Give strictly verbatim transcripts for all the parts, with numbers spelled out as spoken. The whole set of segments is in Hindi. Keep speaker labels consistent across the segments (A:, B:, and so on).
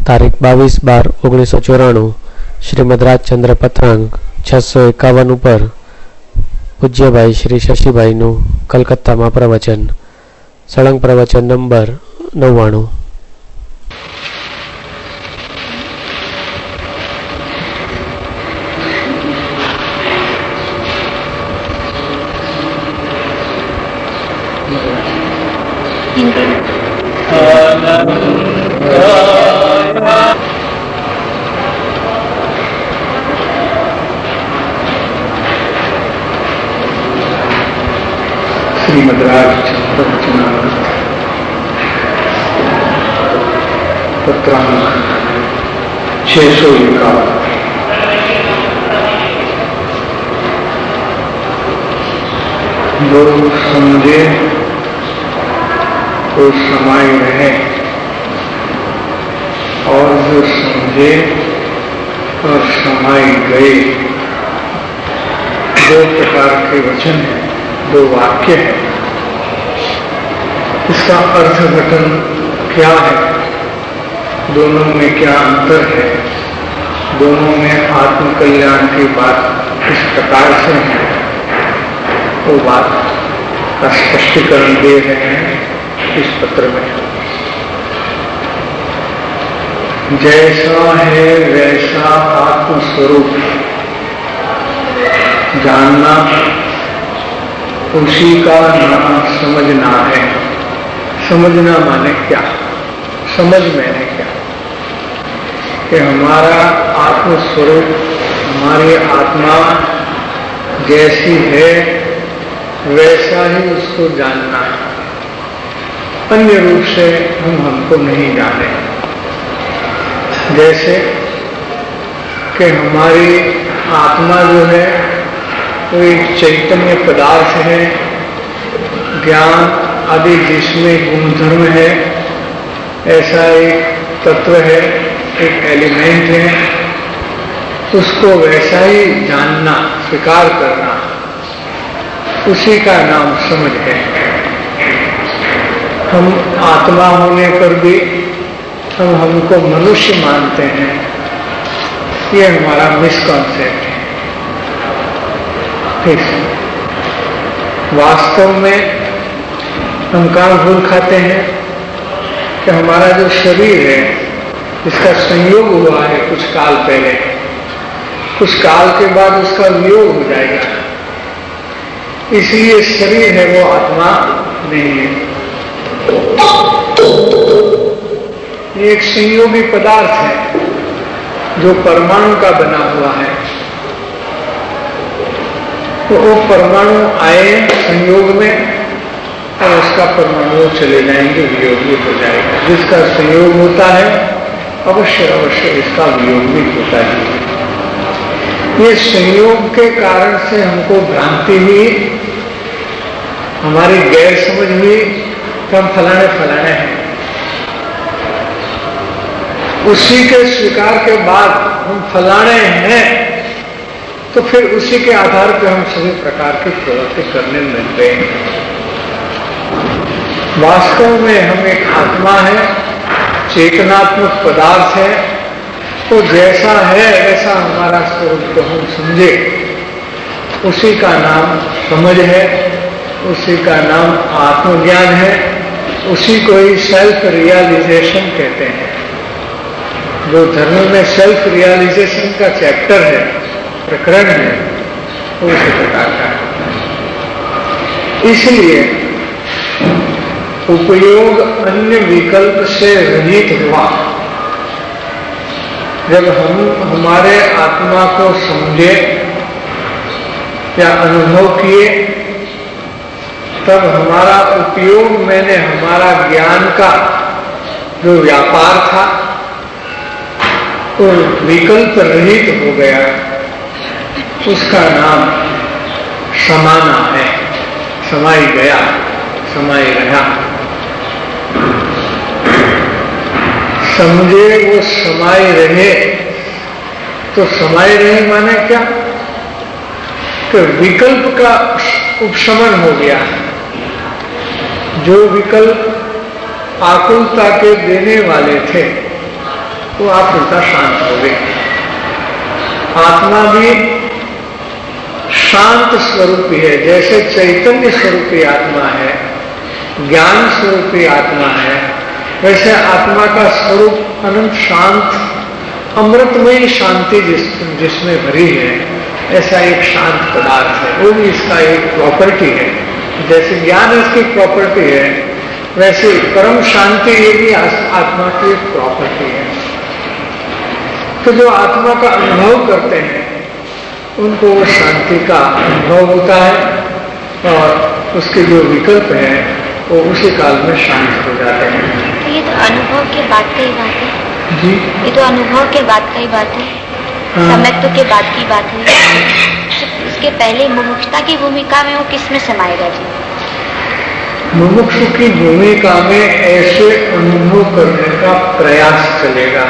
A: તારીખ બાવીસ બાર ઓગણીસો ચોરાણું શ્રીમદ રાજચંદ્ર પત્રાંક છસો એકાવન ઉપર પૂજ્યભાઈ શ્રી શશીભાઈનું કલકત્તામાં પ્રવચન, સળંગ પ્રવચન નંબર નવ્વાણું.
B: श्रीमद राजचंद्र पत्रांक छह सौ इक्यावन. लोग समझे तो समाये रहे और जो समझे और समाये गए. दो प्रकार के वचन हैं, दो वाक्य है. इसका अर्थघटन क्या है, दोनों में क्या अंतर है, दोनों में आत्मकल्याण की बात किस प्रकार से है, वो बात का स्पष्टीकरण दे रहे हैं इस पत्र में. जैसा है वैसा आत्मस्वरूप जानना, उसी का नाम समझना है. समझना माने क्या, समझ मैंने क्या, कि हमारा आत्मस्वरूप, हमारी आत्मा जैसी है वैसा ही उसको जानना है. अन्य रूप से हम हमको नहीं जाने. जैसे कि हमारी आत्मा जो है वो एक चैतन्य पदार्थ है, ज्ञान आदि जिसमें गुणधर्म है, ऐसा एक तत्व है, एक एलिमेंट है. उसको वैसा ही जानना, स्वीकार करना, उसी का नाम समझ है. हम आत्मा होने पर भी हम हमको मनुष्य मानते हैं, ये हमारा मिसकॉन्सेप्ट है. वास्तव में हम कहाँ भूल खाते हैं कि हमारा जो शरीर है इसका संयोग हुआ है कुछ काल पहले, कुछ काल के बाद उसका वियोग हो जाएगा. इसलिए शरीर है वो आत्मा नहीं है. ये एक संयोगी पदार्थ है जो परमाणु का बना हुआ है. तो वो परमाणु आए संयोग में और उसका परमाणु चले जाएंगे, वियोग भी हो जाएगा. जिसका संयोग होता है अवश्य अवश्य इसका वियोग भी होता है. ये संयोग के कारण से हमको भ्रांति हुई, हमारी गैर समझ हुई कि हम फलाने फलाने हैं. उसी के स्वीकार के बाद हम फलाने हैं तो फिर उसी के आधार पर हम सभी प्रकार की प्रवृत्ति करने लगते हैं. वास्तव में हम एक आत्मा है, चेतनात्मक पदार्थ है. तो जैसा है वैसा हमारा स्वरूप को हम समझे, उसी का नाम समझ है, उसी का नाम आत्मज्ञान है, उसी को ही सेल्फ रियलाइजेशन कहते हैं. जो धर्म में सेल्फ रियलाइजेशन का चैप्टर है, प्रकरण है, वो उसी प्रकार का है. इसलिए उपयोग अन्य विकल्प से रहित हुआ. जब हम हमारे आत्मा को समझे या अनुभव किए, तब हमारा उपयोग मैंने हमारा ज्ञान का जो व्यापार था वो विकल्प रहित हो गया. उसका नाम समाना है. समाई गया, समाई रहा. समझे वो समाये रहे. तो समाये रहे माने क्या, कि विकल्प का उपशमन हो गया. जो विकल्प आकुलता के देने वाले थे तो आप उल्टा शांत हो गए। आत्मा भी शांत स्वरूपी है, जैसे चैतन्य स्वरूपी आत्मा है, ज्ञान स्वरूपी आत्मा है, वैसे आत्मा का स्वरूप अनंत शांत अमृतमयी शांति जिस जिसमें भरी है, ऐसा एक शांत पदार्थ है। वो भी इसका एक प्रॉपर्टी है। जैसे ज्ञान इसकी प्रॉपर्टी है, वैसे परम शांति ये भी आत्मा की एक प्रॉपर्टी है। तो जो आत्मा का अनुभव करते हैं उनको वो शांति का अनुभव होता है और उसके जो विकल्प हैं वो उसी काल में शांत हो जाते हैं।
C: तो ये तो अनुभव के बाद का ही बात है
B: जी,
C: ये तो अनुभव के बाद का ही बात है। हाँ। समत्व के बाद की बात है। इसके पहले मुमुक्षुता की भूमिका में वो किस में समाएगा जी?
B: मुमुक्षु की भूमिका में ऐसे अनुभव करने का प्रयास चलेगा,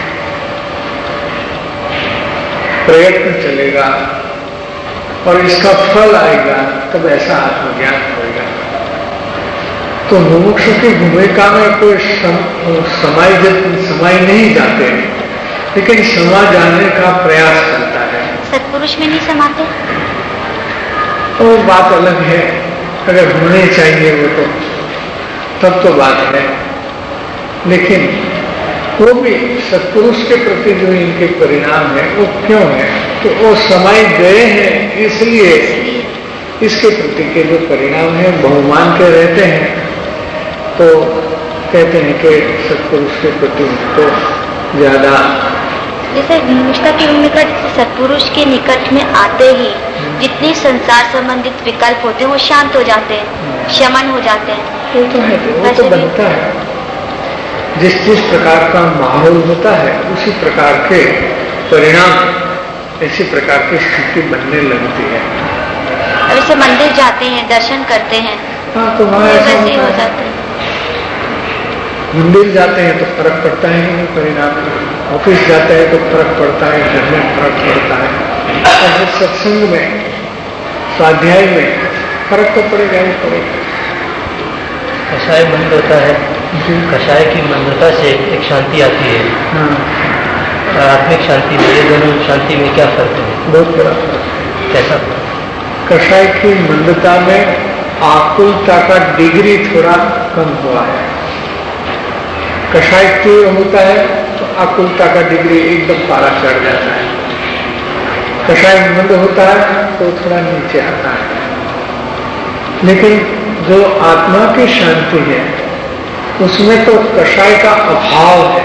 B: प्रयत्न चलेगा और इसका फल आएगा, तब ऐसा आत्मज्ञान होगा। तो मुमुक्षु की भूमिका में कोई सम, समाई समाई नहीं जाते, लेकिन समा जाने का प्रयास करता है।
C: सत्पुरुष में नहीं समाते?
B: वो बात अलग है, अगर होने चाहिए वो तो तब तो बात है, लेकिन वो भी सत्पुरुष के प्रति जो इनके परिणाम है वो क्यों है? तो वो समय गए हैं, इसलिए इसके प्रति के जो परिणाम है बहुमान के रहते हैं। तो कहते हैं कि सत्पुरुष के प्रति तो ज्यादा,
C: जैसे मुमुक्षुता की भूमिका सत्पुरुष के निकट में आते ही जितने संसार संबंधित विकल्प होते हैं वो शांत हो जाते हैं, शमन हो जाते हैं।
B: वो तो है, वो तो बनता है। जिस जिस प्रकार का माहौल होता है उसी प्रकार के परिणाम, इसी प्रकार की स्थिति बनने लगती है।
C: वैसे मंदिर जाते हैं, दर्शन करते हैं,
B: हाँ, तो वहाँ ऐसा
C: वैसे हो जाते हैं।
B: मंदिर जाते हैं तो फर्क पड़ता है कि नहीं परिणाम, ऑफिस जाते हैं तो फर्क पड़ता है, घर में फर्क पड़ता है, और सत्संग में, स्वाध्याय में फर्क तो पड़ेगा ही पड़ेगा।
D: कषाय मंद होता है, कषाय की मंदता से एक शांति आती है।
B: हाँ।
D: आत्मिक शांति में, ये दोनों शांति में क्या फर्क है?
B: बहुत बड़ा फर्क।
D: कैसा?
B: कषाय की मंदता में आकुलता का डिग्री थोड़ा कम हुआ है। कषाय तीव्र होता है तो आकुलता का डिग्री एकदम पारा चढ़ जाता है। कषाय मंद होता है तो थोड़ा नीचे आता है। लेकिन जो आत्मा की शांति है उसमें तो कषाय का अभाव है।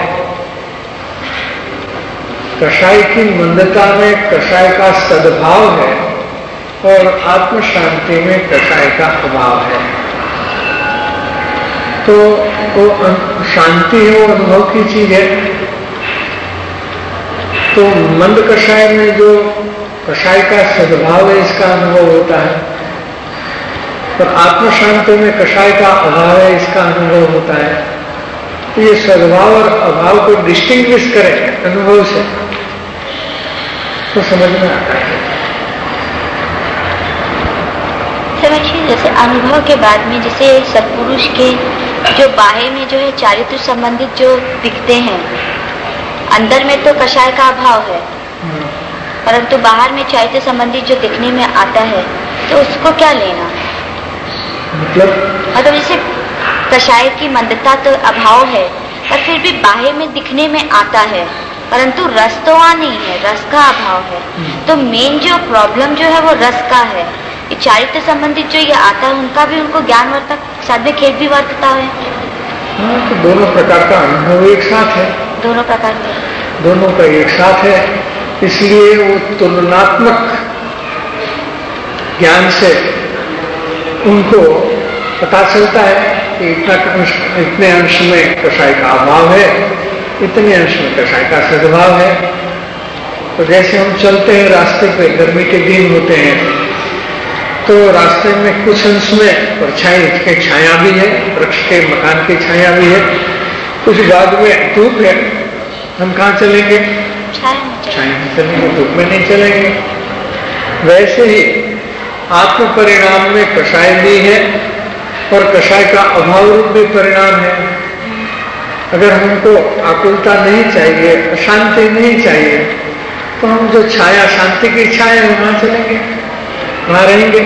B: कषाय की मंदता में कषाय का सद्भाव है और आत्म शांति में कषाय का अभाव है। तो वो शांति है, वो अनुभव की चीज है। तो मंद कषाय में जो कषाय का सद्भाव है इसका अनुभव होता है, और आत्म शांति में कषाय का अभाव है इसका अनुभव होता है। तो ये सद्भाव और अभाव को डिस्टिंग्विश करें अनुभव से तो समझ में आता है।
C: जैसे अनुभव के बाद में जैसे सत्पुरुष के जो बाहर में जो है चारित्र संबंधित जो दिखते हैं, अंदर में तो कषाय का अभाव है, परंतु बाहर में चारित्र संबंधित जो दिखने में आता है तो उसको क्या लेना?
B: मतलब
C: मतलब जैसे कषाय की मंदता तो अभाव है, पर फिर भी बाहर में दिखने में आता है, परंतु रस तो वहाँ नहीं है, रस का अभाव है। तो मेन जो प्रॉब्लम जो है वो रस का है। ये चारित्र संबंधित जो ये आता है उनका भी उनको ज्ञान वर्तक साथ में खेद भी वर्तता है।
B: हाँ, तो दोनों प्रकार का अनुभव एक साथ है।
C: दोनों प्रकार के
B: दोनों का एक साथ है, इसलिए वो तुलनात्मक ज्ञान से उनको पता चलता है कि इतना अंश, इतने अंश में कषाय का अभाव है, इतने अंश में कषाय का सद्भाव है। तो जैसे हम चलते हैं रास्ते पे, गर्मी के दिन होते हैं तो रास्ते में कुछ अंश में परछाई की छाया भी है, वृक्ष के मकान की छाया भी है, कुछ भाग में धूप है। हम कहाँ चलेंगे? छाया में चलेंगे, धूप में नहीं चलेंगे। वैसे ही आत्म परिणाम में कषाय भी है और कषाय का अभाव रूप भी परिणाम है। अगर हमको आकुलता नहीं चाहिए, अशांति नहीं चाहिए, तो हम जो छाया, शांति की छाया है वहां चलेंगे, वहां रहेंगे।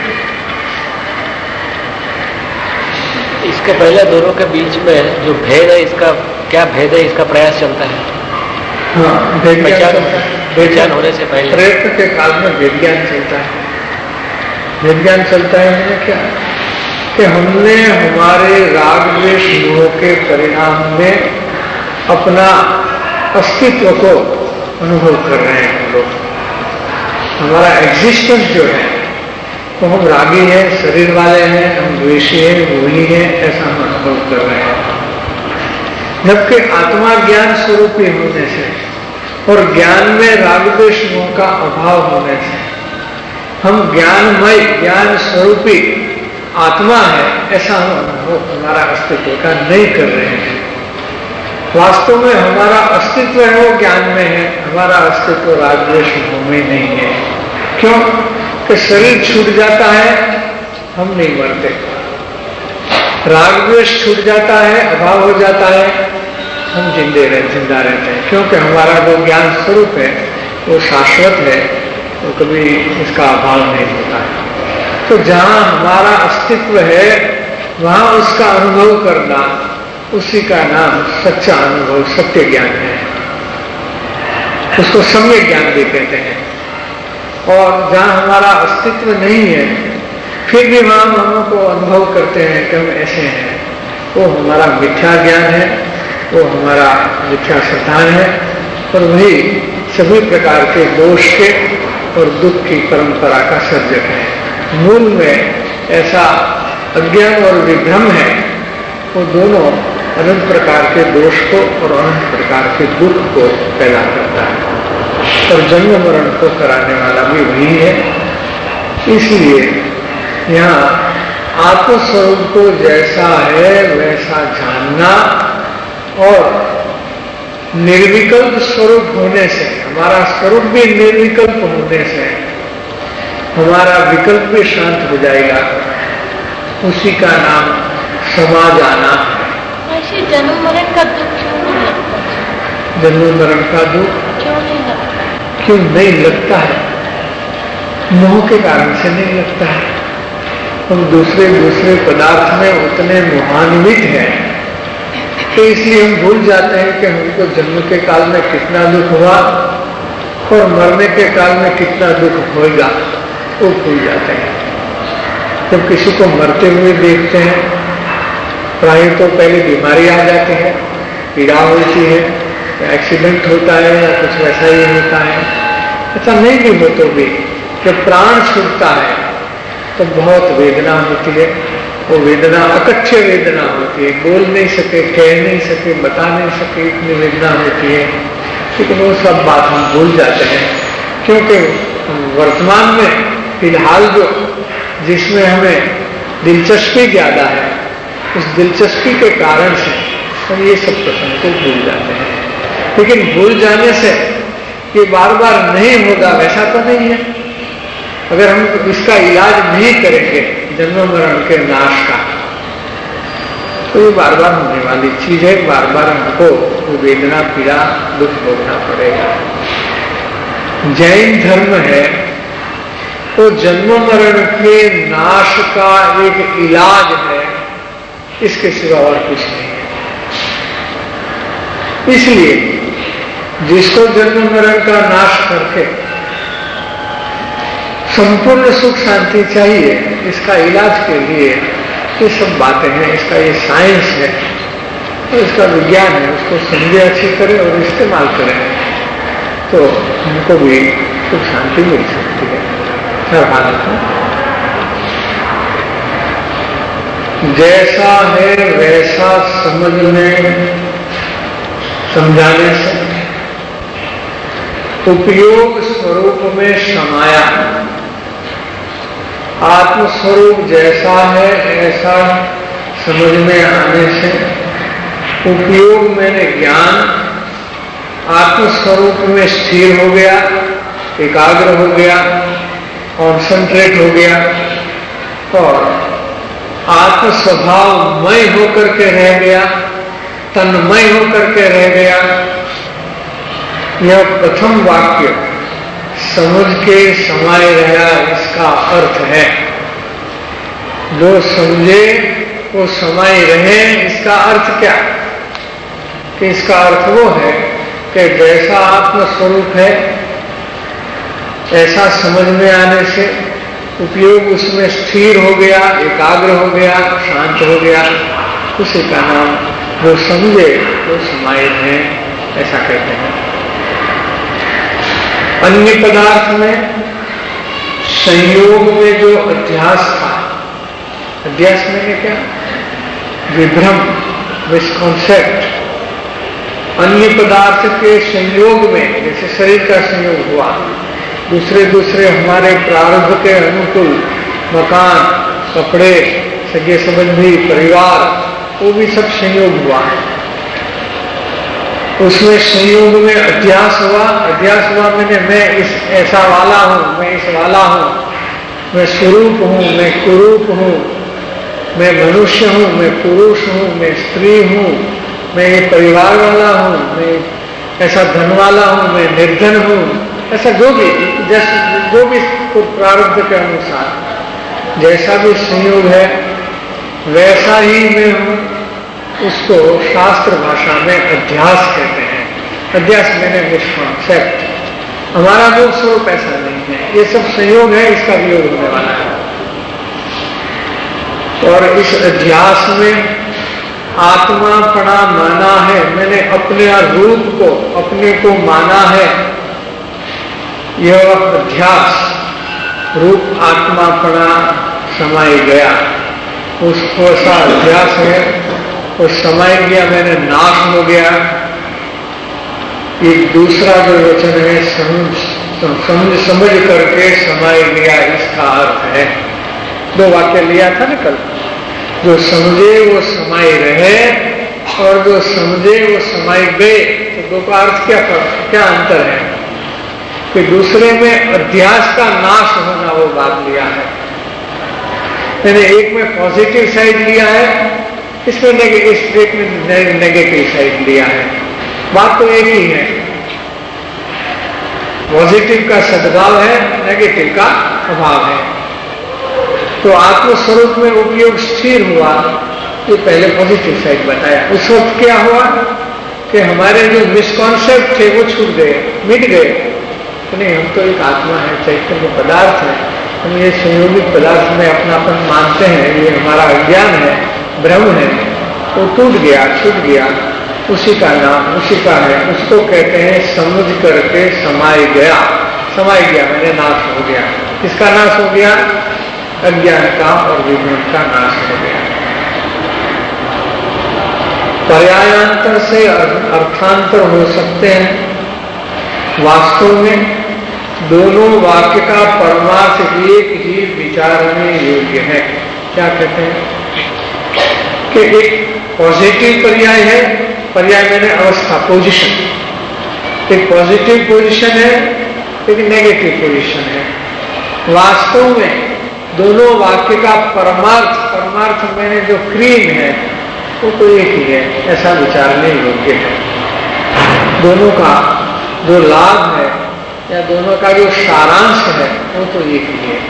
A: इसके पहले दोनों के बीच में जो भेद है, इसका क्या भेद है, इसका प्रयास चलता है।
B: हाँ, विज्ञान
A: विज्ञान होने से पहले
B: प्रयत्न के काल में विज्ञान चलता है। विज्ञान चलता है मैंने क्या कि हमने हमारे राग द्वेष मोह के परिणाम में अपना अस्तित्व को अनुभव कर रहे हैं हम लोग। हमारा एग्जिस्टेंस जो है तो हम रागी हैं, शरीर वाले हैं, हम द्वेषी हैं, मोही हैं, ऐसा हम अनुभव कर रहे हैं। जबकि आत्मा ज्ञान स्वरूपी होने से और ज्ञान में राग द्वेष मोह का अभाव होने से हम ज्ञानमय, ज्ञान स्वरूपी आत्मा है, ऐसा हम अनुभव हमारा अस्तित्व का नहीं कर रहे हैं। वास्तव में हमारा अस्तित्व है वो ज्ञान में है, हमारा अस्तित्व राग द्वेष मोह में नहीं है। क्यों? कि शरीर छूट जाता है, हम नहीं मरते। राग द्वेष छूट जाता है, अभाव हो जाता है, हम जिंदे रह जिंदा रहते हैं। क्योंकि हमारा जो ज्ञान स्वरूप है वो शाश्वत है, तो कभी इसका अभाव नहीं होता है। तो जहां हमारा अस्तित्व है वहां उसका अनुभव करना, उसी का नाम सच्चा अनुभव, सत्य ज्ञान है। उसको सम्यक ज्ञान भी कहते हैं। और जहां हमारा अस्तित्व नहीं है फिर भी वहां हम हमको अनुभव करते हैं कि हम ऐसे हैं, वो हमारा मिथ्या ज्ञान है, वो हमारा मिथ्या सिद्धांत है, और वही सभी प्रकार के दोष के और दुख की परंपरा का सर्जक है। मूल में ऐसा अज्ञान और विभ्रम है, वो दोनों अनंत प्रकार के दोष को और अनंत प्रकार के दुख को पैदा करता है, और जन्म मरण को कराने वाला भी वही है। इसलिए यहाँ आत्मस्वरूप को जैसा है वैसा जानना और निर्विकल्प स्वरूप होने से, हमारा स्वरूप भी निर्विकल्प होने से हमारा विकल्प भी शांत हो जाएगा, उसी का नाम समा जाना।
C: ऐसे जन्म मरण का दुख क्यों नहीं लगता?
B: जन्म मरण का दुख
C: क्यों नहीं लगता?
B: क्यों नहीं लगता है? मोह के कारण से नहीं लगता है। हम दूसरे दूसरे पदार्थ में उतने मोहान्वित हैं तो इसलिए हम भूल जाते हैं कि हमको जन्म के काल में कितना दुख हुआ और मरने के काल में कितना दुख होगा, वो भूल जाते हैं। जब किसी को मरते हुए देखते हैं, प्राय तो पहले बीमारी आ जाती है, पीड़ा होती है, एक्सीडेंट होता है या कुछ वैसा ही होता है। ऐसा नहीं भी हो तो भी जब प्राण छूटता है तो बहुत वेदना होती है। वो वेदना अकथ्य वेदना होती है, बोल नहीं सके, कह नहीं सके, बता नहीं सके, इतनी वेदना होती है। लेकिन वो सब बात हम भूल जाते हैं, क्योंकि वर्तमान में फिलहाल जो जिसमें हमें दिलचस्पी ज्यादा है, उस दिलचस्पी के कारण से हम ये सब प्रसंग को भूल जाते हैं। लेकिन भूल जाने से ये बार बार नहीं होगा वैसा तो नहीं है। अगर हम इसका इलाज नहीं करेंगे जन्म मरण के नाश का, तो ये बार बार होने वाली चीज है, बार बार हमको वो वेदना, पीड़ा, दुख भोगना पड़ेगा। जैन धर्म है तो जन्म मरण के नाश का एक इलाज है, इसके सिवा और कुछ नहीं है। इसलिए जिसको जन्म मरण का नाश करके संपूर्ण सुख शांति चाहिए, इसका इलाज के लिए ये सब बातें हैं, इसका ये साइंस है, तो इसका विज्ञान है, उसको समझे, अच्छी करें और इस्तेमाल करें तो हमको भी सुख शांति मिल सकती है हर हालत में। जैसा है वैसा समझने समझाने से उपयोग स्वरूप में समाया, आत्मस्वरूप जैसा है ऐसा समझ में आने से उपयोग मैंने ज्ञान आत्मस्वरूप में स्थिर हो गया, एकाग्र हो गया, कॉन्सेंट्रेट हो गया और आत्म स्वभावमय होकर के रह गया, तन्मय होकर के रह गया। यह प्रथम वाक्य समझ के समाये रहा, इसका अर्थ है। जो समझे वो समाये रहे, इसका अर्थ क्या? कि इसका अर्थ वो है कि जैसा आत्म स्वरूप है ऐसा समझ में आने से उपयोग उसमें स्थिर हो गया, एकाग्र हो गया, शांत हो गया, उसी का नाम जो समझे वो समाये है, ऐसा कहते हैं। अन्य पदार्थ में संयोग में जो अध्यास था, अध्यास में क्या? विभ्रम, मिसकॉन्सेप्ट। अन्य पदार्थ के संयोग में, जैसे शरीर का संयोग हुआ, दूसरे दूसरे हमारे प्रारब्ध के अनुकूल मकान, कपड़े, सगे संबंधी, परिवार, वो भी सब संयोग हुआ है। उसमें संयोग में अध्यास हुआ। अध्यास हुआ मैंने मैं इस ऐसा वाला हूं, मैं इस वाला हूं, मैं स्वरूप हूं, मैं कुरूप हूं, मैं मनुष्य हूं, मैं पुरुष हूं, मैं स्त्री हूं, मैं ये परिवार वाला हूं, मैं ऐसा धन वाला हूं, मैं निर्धन हूं, ऐसा जो भी जैसे जो भी प्रारब्ध के अनुसार जैसा भी संयोग है वैसा ही मैं हूं, उसको शास्त्र भाषा में अध्यास कहते हैं। अध्यास मैंने मिसकॉन्सेप्ट। हमारा जो स्वरूप ऐसा नहीं है, ये सब संयोग है, इसका वियोग होने वाला है। और इस अध्यास में आत्मापना माना है, मैंने अपने रूप को, अपने को माना है। यह अध्यास रूप आत्मापना समाये गया, उसको ऐसा अध्यास है, वो समाये गया, मैंने नाश हो गया। एक दूसरा जो वचन है समझ समझ समझ करके समाये गया, इसका अर्थ है। दो वाक्य लिया था ना कल, जो समझे वो समाये रहे और जो समझे वो समाये गए, तो दो का अर्थ क्या क्या अंतर है? कि दूसरे में अध्यास का नाश होना वो बात लिया है, मैंने एक में पॉजिटिव साइड लिया है, इसमें इस एक में नेगेटिव साइड लिया है। बात तो एक ही है, पॉजिटिव का सद्भाव है, नेगेटिव का अभाव है। तो आत्मस्वरूप में उपयोग स्थिर हुआ, ये पहले पॉजिटिव साइड बताया। उस वक्त क्या हुआ कि हमारे जो मिसकॉन्सेप्ट थे वो छूट गए, मिट गए। तो नहीं, हम तो एक आत्मा है, चैतन्य पदार्थ है, हम ये संयोगिक पदार्थ में अपनापन मानते हैं, ये हमारा अज्ञान है, भ्रम है, वो टूट गया, छूट गया। उसी का नाम उसी का है, उसको कहते हैं समझ करके समाये गया। समाये गया मैंने नाश हो गया। किसका नाश हो गया? अज्ञान का और विभ्रम का नाश हो गया। पर्यायांतर से अर्थांतर हो सकते हैं। वास्तव में दोनों वाक्य का परमार्थ एक ही विचारने योग्य है। क्या कहते हैं कि एक पॉजिटिव पर्याय है, पर्याय मैंने अवस्था, पोजीशन। एक पॉजिटिव पोजीशन है, एक नेगेटिव पोजीशन है। वास्तव में दोनों वाक्य का परमार्थ, परमार्थ मैंने जो क्रीम है वो तो एक ही है, ऐसा विचारने योग्य है। दोनों का जो लाभ है या दोनों का जो सारांश है वो तो एक ही है।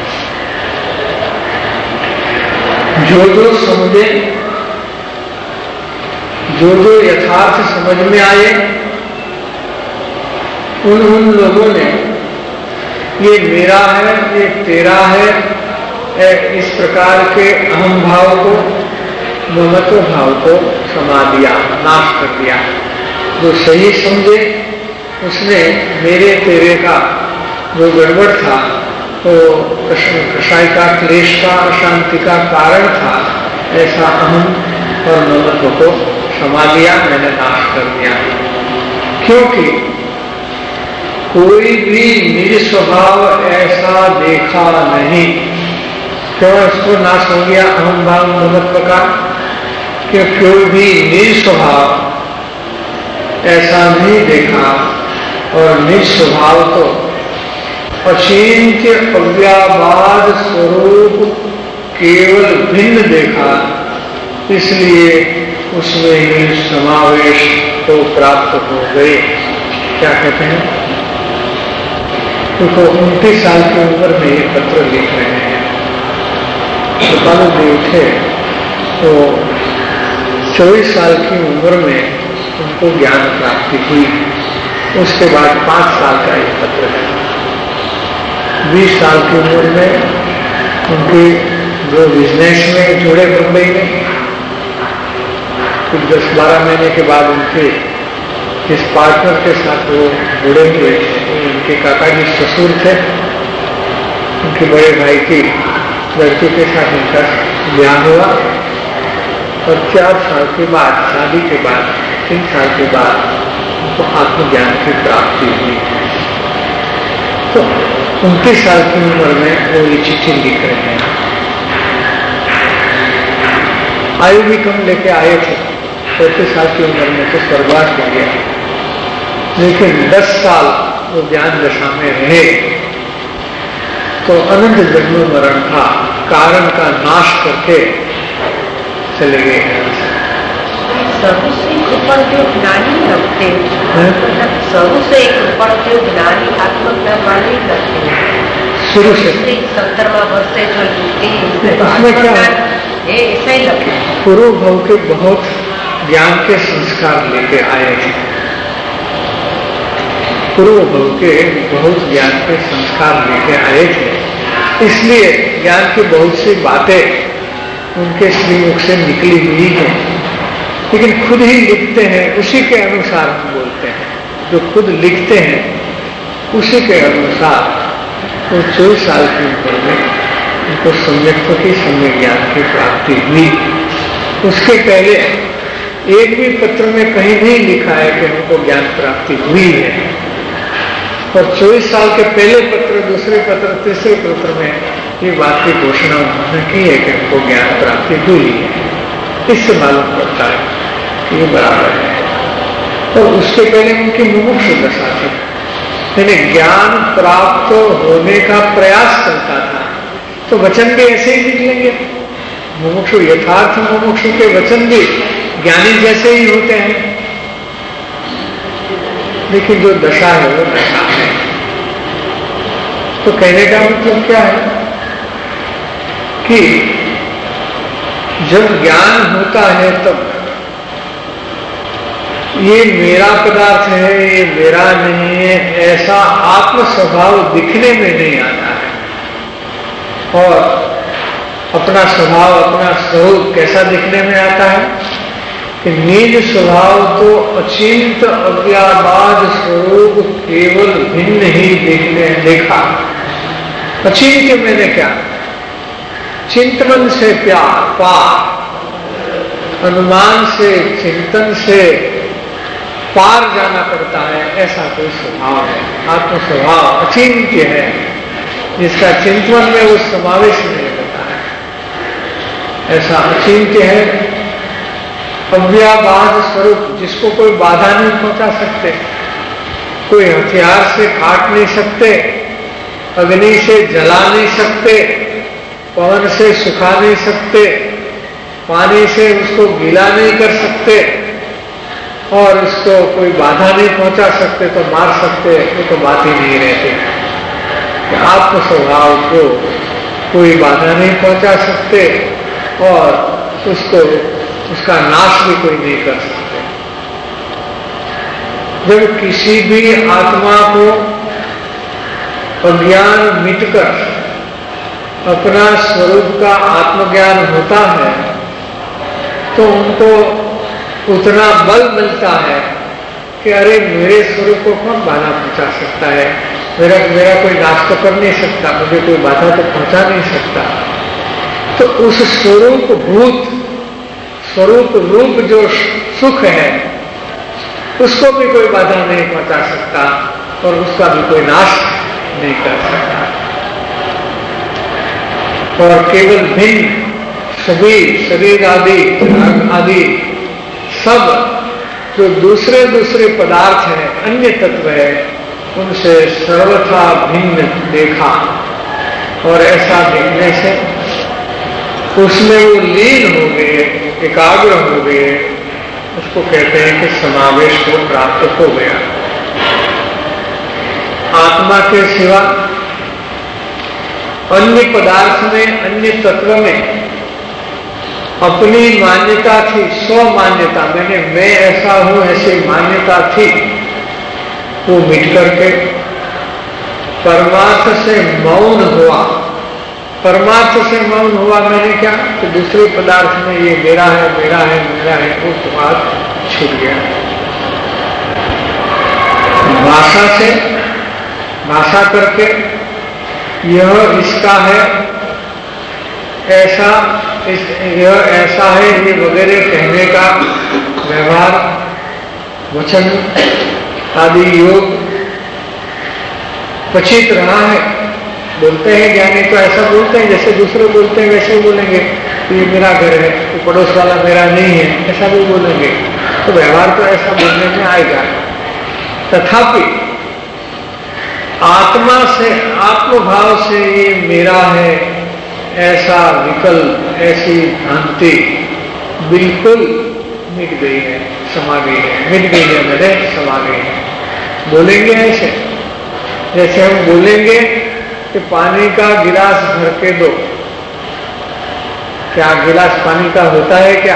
B: जो जो समझे, जो जो यथार्थ समझ में आए, उन उन लोगों ने ये मेरा है, ये तेरा है, इस प्रकार के अहम भाव को, ममत्व भाव को समा दिया, नाश कर दिया। जो सही समझे उसने मेरे तेरे का जो गड़बड़ था, तो कषाय का, क्लेश का, अशांति का कारण था, ऐसा अहम और ममत्व को समा दिया, मैंने नाश कर दिया। क्योंकि कोई भी निज स्वभाव ऐसा देखा नहीं। क्यों इसको नाश हो गया अहम भाव ममत्व का? कि कोई भी निज स्वभाव ऐसा नहीं देखा, और निज स्वभाव तो अचिंत्य अव्याबाद स्वरूप केवल भिन्न देखा, इसलिए उसमें ही समावेश को प्राप्त हो गए। क्या कहते हैं? तो उनतीस साल की उम्र में ये पत्र लिख रहे हैं। कृपालु जी उठे तो चौबीस साल की उम्र में उनको ज्ञान प्राप्ति हुई। उसके बाद पांच साल का एक पत्र है। बीस साल की उम्र में उनके जो बिजनेस में जुड़े मुंबई में, कुछ दस बारह महीने के बाद उनके जिस पार्टनर के साथ वो जुड़े हुए थे, उनके काका जी ससुर थे, उनके बड़े भाई की लड़की के साथ उनका ज्ञान हुआ। और चार साल के बाद, शादी के बाद, तीन साल के बाद उनको आत्मज्ञान की प्राप्ति हुई। तो उनतीस साल की उम्र में वो ये चिट्ठी लिख रहे हैं। आयु भी कम लेके आए थे, पैंतीस साल की उम्र में तो स्वर्गवास हो गया, लेकिन दस साल वो ज्ञान दशा में रहे। तो अनंत जन्म मरण था, कारण का नाश करके चले गए।
E: सर्व से ऊपर जो ज्ञानी लगते हैं, सर्व से ऊपर जो ज्ञानी आत्मज्ञान वाले लगते हैं,
B: शुरू से
E: सत्तरवा वर्ष से जो जुटते हैं,
B: उसमें क्या
E: ये ऐसा ही लगता है।
B: पूर्व भाव के बहुत ज्ञान के संस्कार लेके आए थे। पूर्व भाव के बहुत ज्ञान के संस्कार लेके आए थे, इसलिए ज्ञान की बहुत सी बातें उनके श्रीमुख से निकली हुई है। लेकिन खुद ही लिखते हैं, उसी के अनुसार हम बोलते हैं। जो खुद लिखते हैं उसी के अनुसार वो तो चौबीस साल की उम्र में उनको सम्यक की सम्यक ज्ञान की प्राप्ति हुई। उसके पहले एक भी पत्र में कहीं नहीं लिखा है कि हमको ज्ञान प्राप्ति हुई है। और चौबीस साल के पहले पत्र, दूसरे पत्र, तीसरे पत्र में ये बात की घोषणा उन्होंने की है कि हमको ज्ञान प्राप्ति हुई है। इससे मालूम पड़ता है कि ये बराबर है। और उसके पहले उनकी मुमुक्षु दशा थी, यानी ज्ञान प्राप्त होने का प्रयास करता था। तो वचन भी ऐसे ही निकलेंगे। मुमुक्षु, यथार्थ मुमुक्षु के वचन भी ज्ञानी जैसे ही होते हैं, लेकिन जो दशा है वो दशा है। तो कहने का मतलब क्या है कि जब ज्ञान होता है तब ये मेरा पदार्थ है, ये मेरा नहीं है, ऐसा आत्म स्वभाव दिखने में नहीं आता है। और अपना स्वभाव, अपना स्वरूप कैसा दिखने में आता है कि निज स्वभाव तो अचिंत अव्याबाद स्वरूप केवल भिन्न ही देखने देखा। अचिंत्य मैंने क्या? चिंतन से प्यार पार, अनुमान से, चिंतन से पार जाना पड़ता है, ऐसा कोई स्वभाव है। आत्म स्वभाव अचिंत्य है, जिसका चिंतन में वो समावेश नहीं होता है, ऐसा अचिंत्य है। अव्याबाद स्वरूप, जिसको कोई बाधा नहीं पहुंचा सकते, कोई हथियार से काट नहीं सकते, अग्नि से जला नहीं सकते, पवन से सुखा नहीं सकते, पानी से उसको गीला नहीं कर सकते, और उसको कोई बाधा नहीं पहुंचा सकते तो मार सकते, वो तो बात ही नहीं रहती। आत्म स्वभाव को कोई बाधा नहीं पहुंचा सकते और उसको उसका नाश भी कोई नहीं कर सकते। जब किसी भी आत्मा को अज्ञान मिटकर अपना स्वरूप का आत्मज्ञान होता है तो उनको उतना बल मिलता है कि अरे मेरे स्वरूप को कौन बाधा पहुंचा सकता है, मेरा मेरा कोई नाश तो कर नहीं सकता, मुझे कोई बाधा तो पहुंचा नहीं सकता। तो उस स्वरूप भूत, स्वरूप रूप जो सुख है उसको भी कोई बाधा नहीं पहुंचा सकता और उसका भी कोई नाश नहीं कर सकता। और केवल भिन्न सभी शरीर आदि आदि सब जो दूसरे दूसरे पदार्थ हैं, अन्य तत्व है, उनसे सर्वथा भिन्न देखा। और ऐसा देखने से उसमें वो लीन हो गए, एकाग्र हो गए, उसको कहते हैं कि समावेश को प्राप्त हो गया। आत्मा के सिवा अन्य पदार्थ में, अन्य तत्व में अपनी मान्यता थी, स्व मान्यता, मैंने मैं ऐसा हूं ऐसी मान्यता थी, वो मिट करके परमार्थ से मौन हुआ। परमार्थ से मौन हुआ मैंने क्या, तो दूसरे पदार्थ में ये मेरा है, मेरा है, मेरा है, वो बात छूट गया। भाषा से भाषा करके यह इसका है, ऐसा इस, यह ऐसा है, ये वगैरह कहने का व्यवहार, वचन आदि योग पचित रहा है। बोलते हैं ज्ञानी तो ऐसा बोलते हैं, जैसे दूसरे बोलते हैं वैसे बोलेंगे, तो ये मेरा घर है, तो पड़ोस वाला मेरा नहीं है, ऐसा भी बोलेंगे। तो व्यवहार तो ऐसा बोलने में आएगा। तथापि आत्मा से, आत्मभाव से ये मेरा है ऐसा विकल्प, ऐसी भ्रांति बिल्कुल मिट गई है, समा गई है। मिट गई है मेरे, समा गई है। बोलेंगे ऐसे, जैसे हम बोलेंगे कि पानी का गिलास भर के दो। क्या गिलास पानी का होता है क्या?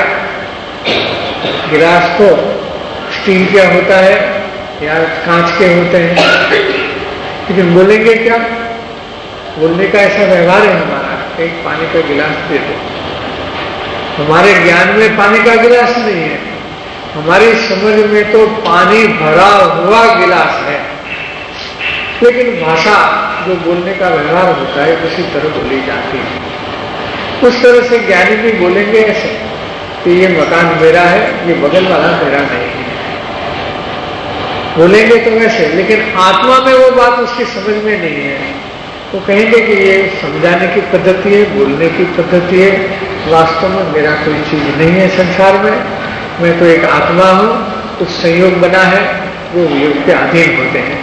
B: गिलास तो स्टील का होता है या कांच के होते हैं, लेकिन बोलेंगे क्या? बोलने का ऐसा व्यवहार है हमारा, एक पानी का गिलास दे दो। हमारे ज्ञान में पानी का गिलास नहीं है, हमारी समझ में तो पानी भरा हुआ गिलास है, लेकिन भाषा जो बोलने का व्यवहार होता है उसी तरह बोली जाती है। उस तरह से ज्ञानी भी बोलेंगे ऐसे कि ये मकान मेरा है, ये बगल वाला मेरा नहीं है, बोलेंगे तो वैसे। लेकिन आत्मा में वो बात उसकी समझ में नहीं है। वो कहेंगे कि ये समझाने की पद्धति है, बोलने की पद्धति है, वास्तव में मेरा कोई चीज नहीं है संसार में, मैं तो एक आत्मा हूं, कुछ संयोग बना है, वो वियोग के अधीन होते हैं।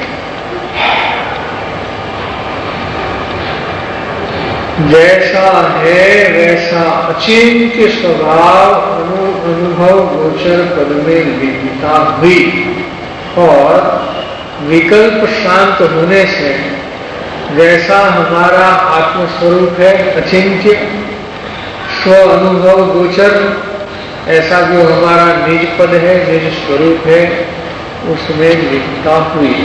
B: जैसा है वैसा अचिंत्य स्वभाव अनु अनुभव गोचर पद में लीनता हुई, और विकल्प शांत होने से जैसा हमारा आत्मस्वरूप है अचिंत्य, स्व अनुभव गोचर, ऐसा जो हमारा निज पद है, निज स्वरूप है, उसमें लीनता हुई।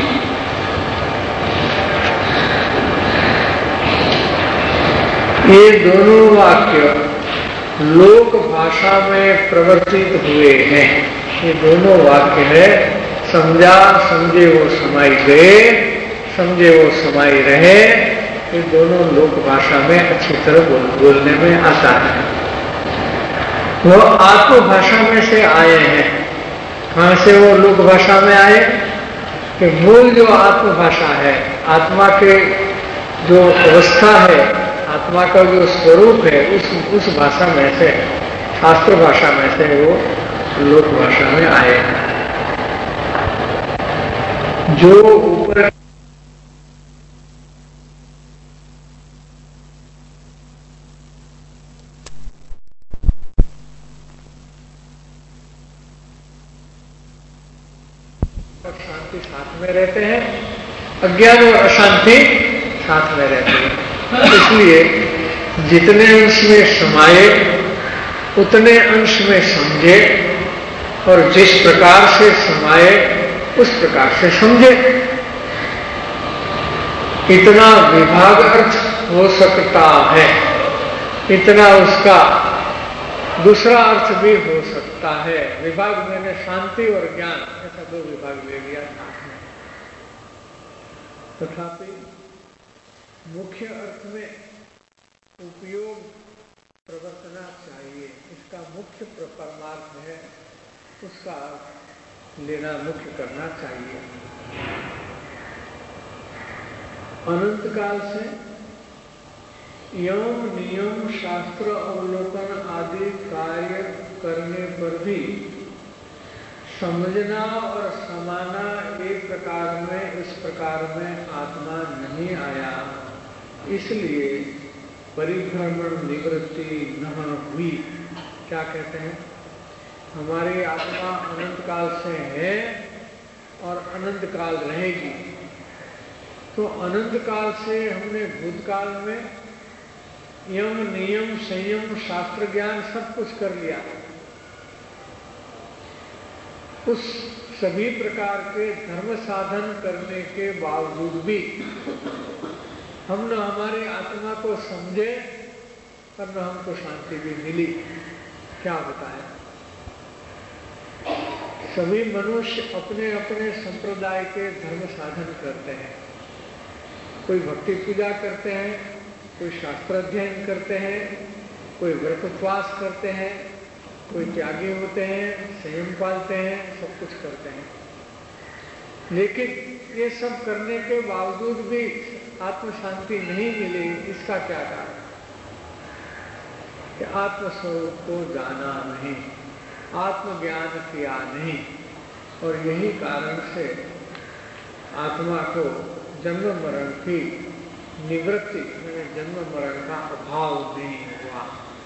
B: ये दोनों वाक्य लोक भाषा में प्रवर्तित हुए हैं। ये दोनों वाक्य है, समझा समझे वो समाई गए, समझे वो समाई रहे। ये दोनों लोक भाषा में अच्छी तरह बोल, बोलने में आता है। वो आत्मभाषा में से आए हैं। कहां से वो लोक भाषा में आए? कि मूल जो आत्मभाषा है, आत्मा के जो अवस्था है, आत्मा का जो स्वरूप है, उस उस भाषा में से, शास्त्र भाषा में से वो लोक भाषा में आए हैं। जो ऊपर शांति साथ में रहते हैं, अज्ञान और अशांति साथ में रहते हैं। इसलिए जितने अंश में समाये उतने अंश में समझे, और जिस प्रकार से समाये उस प्रकार से समझे। इतना विभाग अर्थ हो सकता है, इतना उसका दूसरा अर्थ भी हो सकता है। विभाग मैंने शांति और ज्ञान, ऐसा दो विभाग ले लिया साथ में। तथापि मुख्य अर्थ में उपयोग प्रवर्तना चाहिए। इसका मुख्य परमार्थ है, उसका लेना मुख्य करना चाहिए। अनंत काल से यम नियम शास्त्र अवलोकन आदि कार्य करने पर भी समझना और समाना एक प्रकार में, इस प्रकार में आत्मा नहीं आया, इसलिए परिभ्रमण निवृत्ति न हुई। क्या कहते हैं? हमारी आत्मा अनंत काल से है और अनंत काल रहेगी। तो अनंत काल से हमने भूतकाल में यम नियम संयम शास्त्र ज्ञान सब कुछ कर लिया। उस सभी प्रकार के धर्म साधन करने के बावजूद भी हम न हमारी आत्मा को समझे और न हमको शांति भी मिली। क्या बताएं? सभी मनुष्य अपने अपने संप्रदाय के धर्म साधन करते हैं। कोई भक्ति पूजा करते हैं, कोई शास्त्र अध्ययन करते हैं, कोई व्रत उपवास करते हैं, कोई त्यागी होते हैं, संयम पालते हैं, सब कुछ करते हैं। लेकिन ये सब करने के बावजूद भी आत्म शांति नहीं मिली। इसका क्या कारण? कि आत्मस्वरूप को जाना नहीं, आत्मज्ञान किया नहीं, और यही कारण से आत्मा को जन्म मरण की निवृत्ति, जन्म मरण का अभाव नहीं हुआ।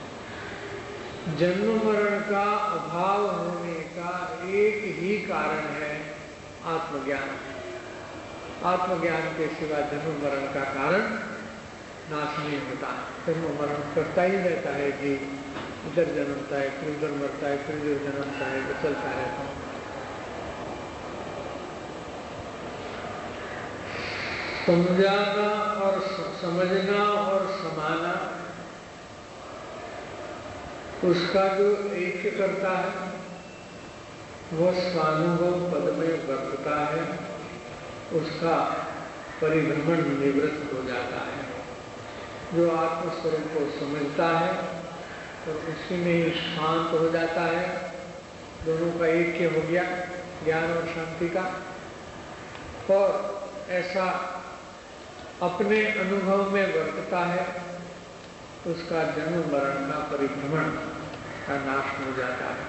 B: जन्म मरण का अभाव होने का एक ही कारण है आत्मज्ञान। आत्मज्ञान के सिवा जन्म मरण का कारण नाश नहीं होता। जन्म मरण करता ही रहता है जी, इधर जन्मता है, फिर उधर मरता है, फिर इधर जन्मता है, तो चलता रहता है। समझाना और समझना और समाना, उसका जो ऐक्य करता है वह स्वानुभव पद में वर्तता है, उसका परिभ्रमण निवृत्त हो जाता है। जो आत्मस्वरूप को समझता है और उसी में ही शांत हो जाता है, दोनों का ऐक्य हो गया, ज्ञान और शांति का। और ऐसा अपने अनुभव में वर्तता है, उसका जन्म मरण का परिभ्रमण का नाश हो जाता है।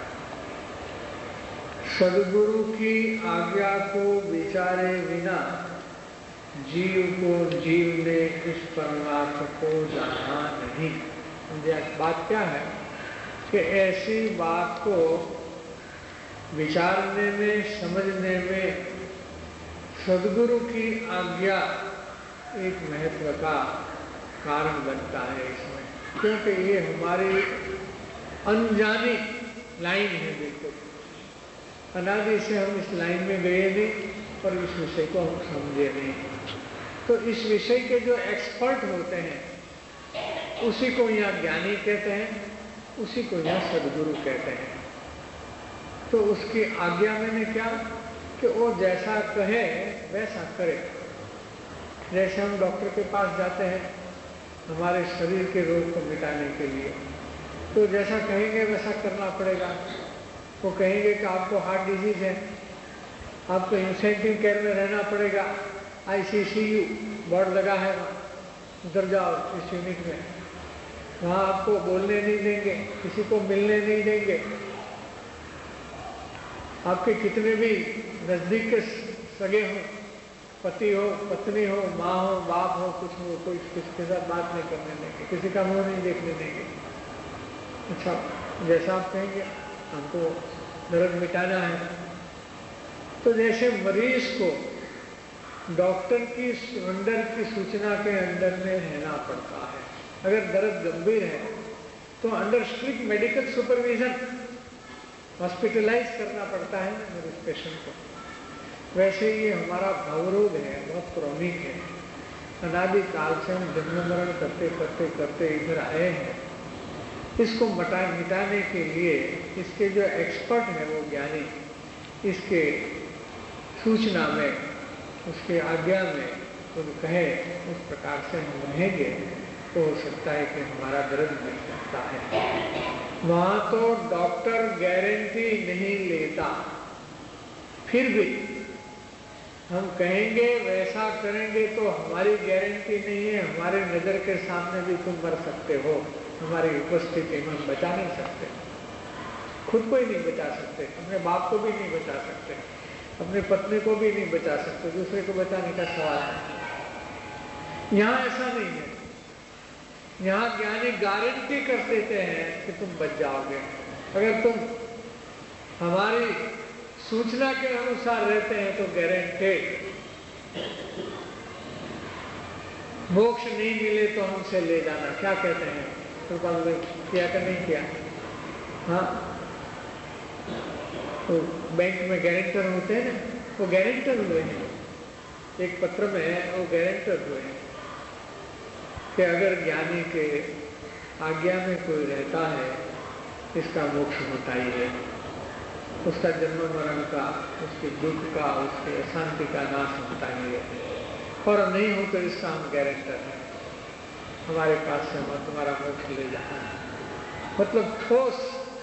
B: सद्गुरु की आज्ञा को विचारे बिना जीव को जीव ने इस परमात्मा को जाना नहीं। बात क्या है कि ऐसी बात को विचारने में, समझने में सद्गुरु की आज्ञा एक महत्व का कारण बनता है इसमें, क्योंकि ये हमारी अनजानी लाइन है। बिल्कुल अनादि से हम इस लाइन में गए नहीं और इस विषय को हम समझे नहीं। तो इस विषय के जो एक्सपर्ट होते हैं उसी को यहाँ ज्ञानी कहते हैं, उसी को यहाँ सद्गुरु कहते हैं। तो उसकी आज्ञा मैंने क्या कि वो जैसा कहे वैसा करे। जैसे हम डॉक्टर के पास जाते हैं हमारे शरीर के रोग को मिटाने के लिए, तो जैसा कहेंगे वैसा करना पड़ेगा। वो कहेंगे कि आपको हार्ट डिजीज है, आपको इंटेंसिव केयर में रहना पड़ेगा, आईसीसीयू बोर्ड लगा है, उधर जाओ इस यूनिट में, वहाँ आपको बोलने नहीं देंगे, किसी को मिलने नहीं देंगे। आपके कितने भी नजदीक के सगे हों, पति हो, पत्नी हो, माँ हो, बाप हो, कुछ हो, कोई किसी के साथ बात नहीं करने देंगे, किसी का मुंह नहीं देखने देंगे। अच्छा, जैसा आप कहेंगे हमको दर्द मिटाना है, तो जैसे मरीज को डॉक्टर की अंडर की सूचना के अंडर में रहना पड़ता है। अगर दर्द गंभीर है तो under strict medical supervision hospitalise करना पड़ता है मरीज पेशेंट को। वैसे ये हमारा भावरोग है, बहुत क्रॉनिक है। अनादि काल से हम जन्म मरण करते करते करते इधर आए हैं। इसको मटा मिटाने के लिए इसके जो एक्सपर्ट है वो ज्ञानी, इसके सूचना में, उसके आज्ञा में उन कहे उस प्रकार से हम रहेंगे तो हो सकता है कि हमारा दर्द मिट सकता है। वहाँ तो डॉक्टर गारंटी नहीं लेता, फिर भी हम कहेंगे वैसा करेंगे तो हमारी गारंटी नहीं है, हमारे नज़र के सामने भी तुम मर सकते हो, हमारी उपस्थिति में हम बचा नहीं सकते, खुद को ही नहीं बचा सकते, अपने बाप को भी नहीं बचा सकते, अपने पत्नी को भी नहीं बचा सकते, दूसरे को बचाने का सवाल है। यहाँ ऐसा नहीं है। यहाँ ज्ञानी गारंटी कर देते हैं कि तुम बच जाओगे। अगर तुम हमारी सूचना के अनुसार रहते हैं तो गारंटेड। मोक्ष नहीं मिले तो हमसे ले जाना, क्या कहते हैं? तो किया कि नहीं किया? हाँ, तो बैंक में गारंटर होते हैं ना, वो गारंटर हुए हैं। एक पत्र में वो गारंटर हुए हैं कि अगर ज्ञानी के आज्ञा में कोई रहता है, इसका मोक्ष होता ही है, उसका जन्म मरण का, उसके दुख का, उसके अशांति का नाश होता ही है, और नहीं हो तो इसका हम गारंटर हैं, हमारे पास से हम तुम्हारा मोक्ष ले जाना है। मतलब ठोस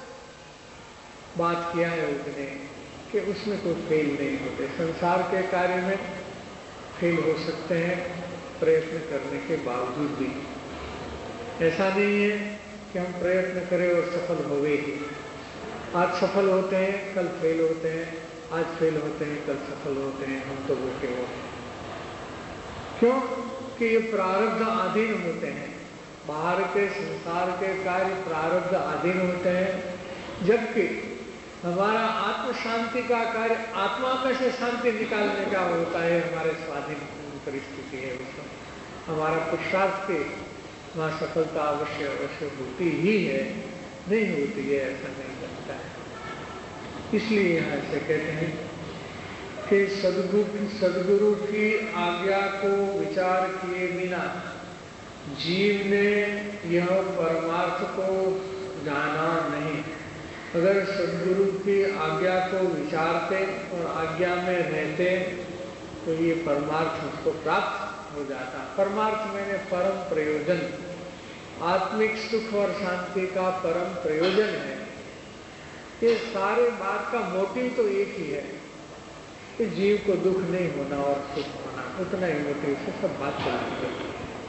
B: बात किया है उसने कि उसमें कोई फेल नहीं होते। संसार के कार्य में फेल हो सकते हैं प्रयत्न करने के बावजूद भी। ऐसा नहीं है कि हम प्रयत्न करें और सफल हो गए ही। आज सफल होते हैं, कल फेल होते हैं, आज फेल होते हैं, कल सफल होते हैं, हम तो वो के वो हैं। क्यों? कि ये प्रारब्ध अधीन होते हैं। बाहर के संसार के कार्य प्रारब्ध अधीन होते हैं, जबकि हमारा आत्म शांति का कार्य आत्मा में से शांति निकालने का होता है। हमारे स्वाधीन परिस्थिति है, उसमें हमारा पुरुषार्थ के वहाँ सफलता अवश्य अवश्य होती ही है, नहीं होती है ऐसा नहीं लगता है। इसलिए यहाँ से कहते हैं कि सदगुरु सदगुरु की आज्ञा को विचार किए बिना जीव ने यह परमार्थ को जाना नहीं। अगर सदगुरु की आज्ञा को विचारते और आज्ञा में रहते तो ये परमार्थ उसको प्राप्त हो जाता। परमार्थ मैंने परम प्रयोजन, आत्मिक सुख और शांति का परम प्रयोजन है। ये सारे बात का मोटिव तो एक ही है कि जीव को दुख नहीं होना और सुख होना, उतना ही मोटिव से सब बात चलती है।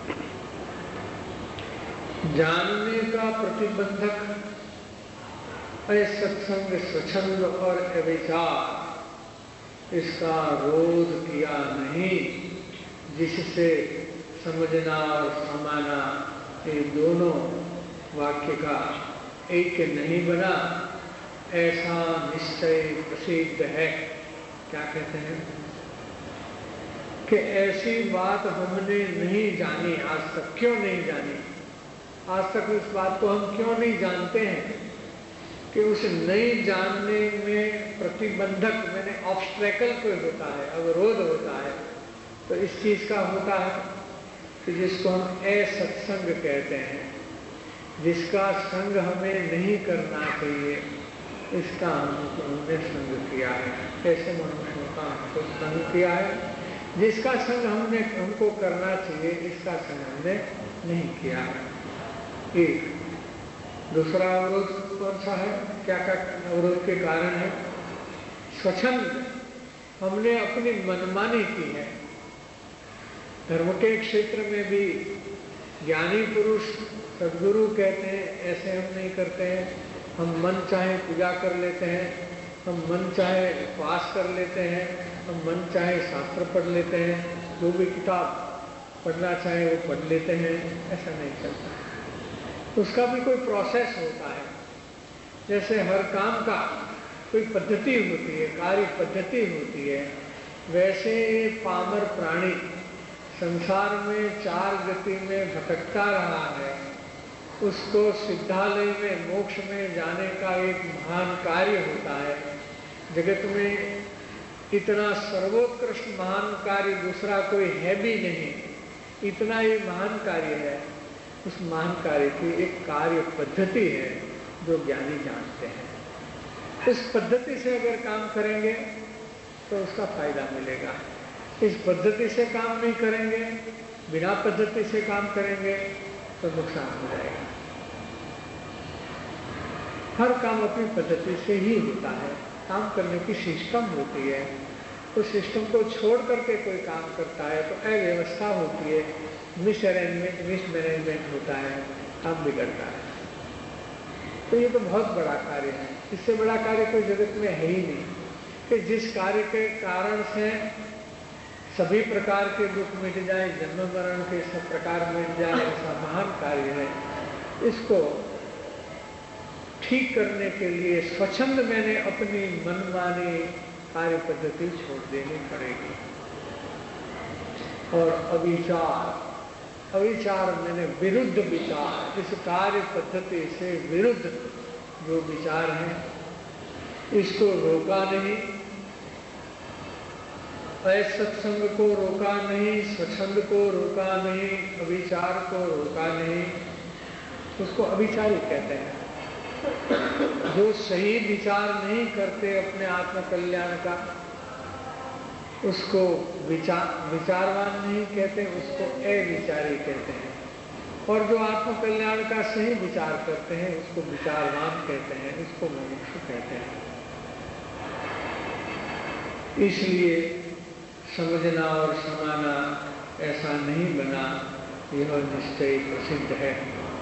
B: जानने का प्रतिबंधक सत्संग स्वच्छंद और अविचार, इसका रोध किया नहीं, जिससे समझना और समाना ये दोनों वाक्य का एक नहीं बना, ऐसा निश्चय प्रसिद्ध है। क्या कहते हैं कि ऐसी बात हमने नहीं जानी आज तक। क्यों नहीं जानी? आज तक उस बात को हम क्यों नहीं जानते हैं कि उस नहीं जानने में प्रतिबंधक मैंने ऑब्स्ट्रैकल कोई होता है, अवरोध होता है। तो इस चीज का होता है कि जिसको हम असत्संग कहते हैं, जिसका संग हमें नहीं करना चाहिए, इसका हमको हमने संग किया है। ऐसे मनुष्यों का हमको संग किया है। जिसका संग हमने हमको करना चाहिए, इसका संग हमने नहीं किया है। एक दूसरा अवरोध कौन सा है? क्या क्या अवरोध के कारण है? स्वच्छंद, हमने अपनी मनमानी की है। धर्म के क्षेत्र में भी ज्ञानी पुरुष सदगुरु कहते हैं ऐसे हम नहीं करते हैं। हम मन चाहे पूजा कर लेते हैं, हम मन चाहे उपवास कर लेते हैं, हम मन चाहे शास्त्र पढ़ लेते हैं, जो भी किताब पढ़ना चाहे वो पढ़ लेते हैं। ऐसा नहीं चलता, उसका भी कोई प्रोसेस होता है। जैसे हर काम का कोई पद्धति होती है, कार्य पद्धति होती है, वैसे ये पामर प्राणी संसार में चार गति में भटकता रहा है, उसको सिद्धालय में मोक्ष में जाने का एक महान कार्य होता है। जगत में इतना सर्वोत्कृष्ट महान कार्य दूसरा कोई है भी नहीं, इतना ये महान कार्य है। उस महान कार्य की एक कार्य पद्धति है जो ज्ञानी जानते हैं। इस पद्धति से अगर काम करेंगे तो उसका फायदा मिलेगा। इस पद्धति से काम नहीं करेंगे, बिना पद्धति से काम करेंगे तो नुकसान हो जाएगा। हर काम अपनी पद्धति से ही होता है। काम करने की सिस्टम होती है, तो सिस्टम को छोड़ करके कोई काम करता है तो अव्यवस्था होती है, मिस अरेंजमेंट मिस मैनेजमेंट होता है, काम बिगड़ता है। तो ये तो बहुत बड़ा कार्य है। इससे बड़ा कार्य कोई जगत में है ही नहीं कि जिस कार्य के कारण से सभी प्रकार के दुख मिट जाए, जन्म मरण के सब प्रकार मिट जाए, ऐसा महान कार्य है। इसको ठीक करने के लिए स्वच्छंद मैंने अपनी मनमानी कार्य पद्धति छोड़ देनी पड़ेगी। और अविचार, अविचार मैंने विरुद्ध विचार, इस कार्य पद्धति से विरुद्ध जो विचार है इसको रोका नहीं, असत्संग को रोका नहीं, स्वच्छंद को रोका नहीं, अविचार को रोका नहीं, उसको अविचारी कहते हैं। जो सही विचार नहीं करते अपने आत्म कल्याण का उसको विचार विचारवान नहीं कहते, उसको अविचारी कहते हैं। और जो आत्म कल्याण का सही विचार करते हैं उसको विचारवान कहते हैं, इसको मुमुक्षु कहते हैं। इसलिए समझना और समाना ऐसा नहीं बना, यह निश्चय प्रसिद्ध है।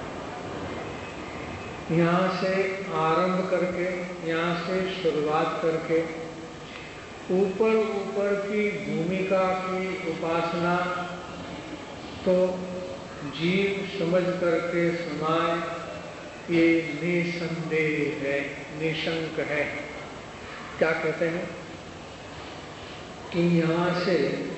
B: यहाँ से आरंभ करके, यहाँ से शुरुआत करके ऊपर ऊपर की भूमिका की उपासना तो जीव समझ करके समाए, ये निसंदेह है, निशंक है। क्या कहते हैं कि यहाँ से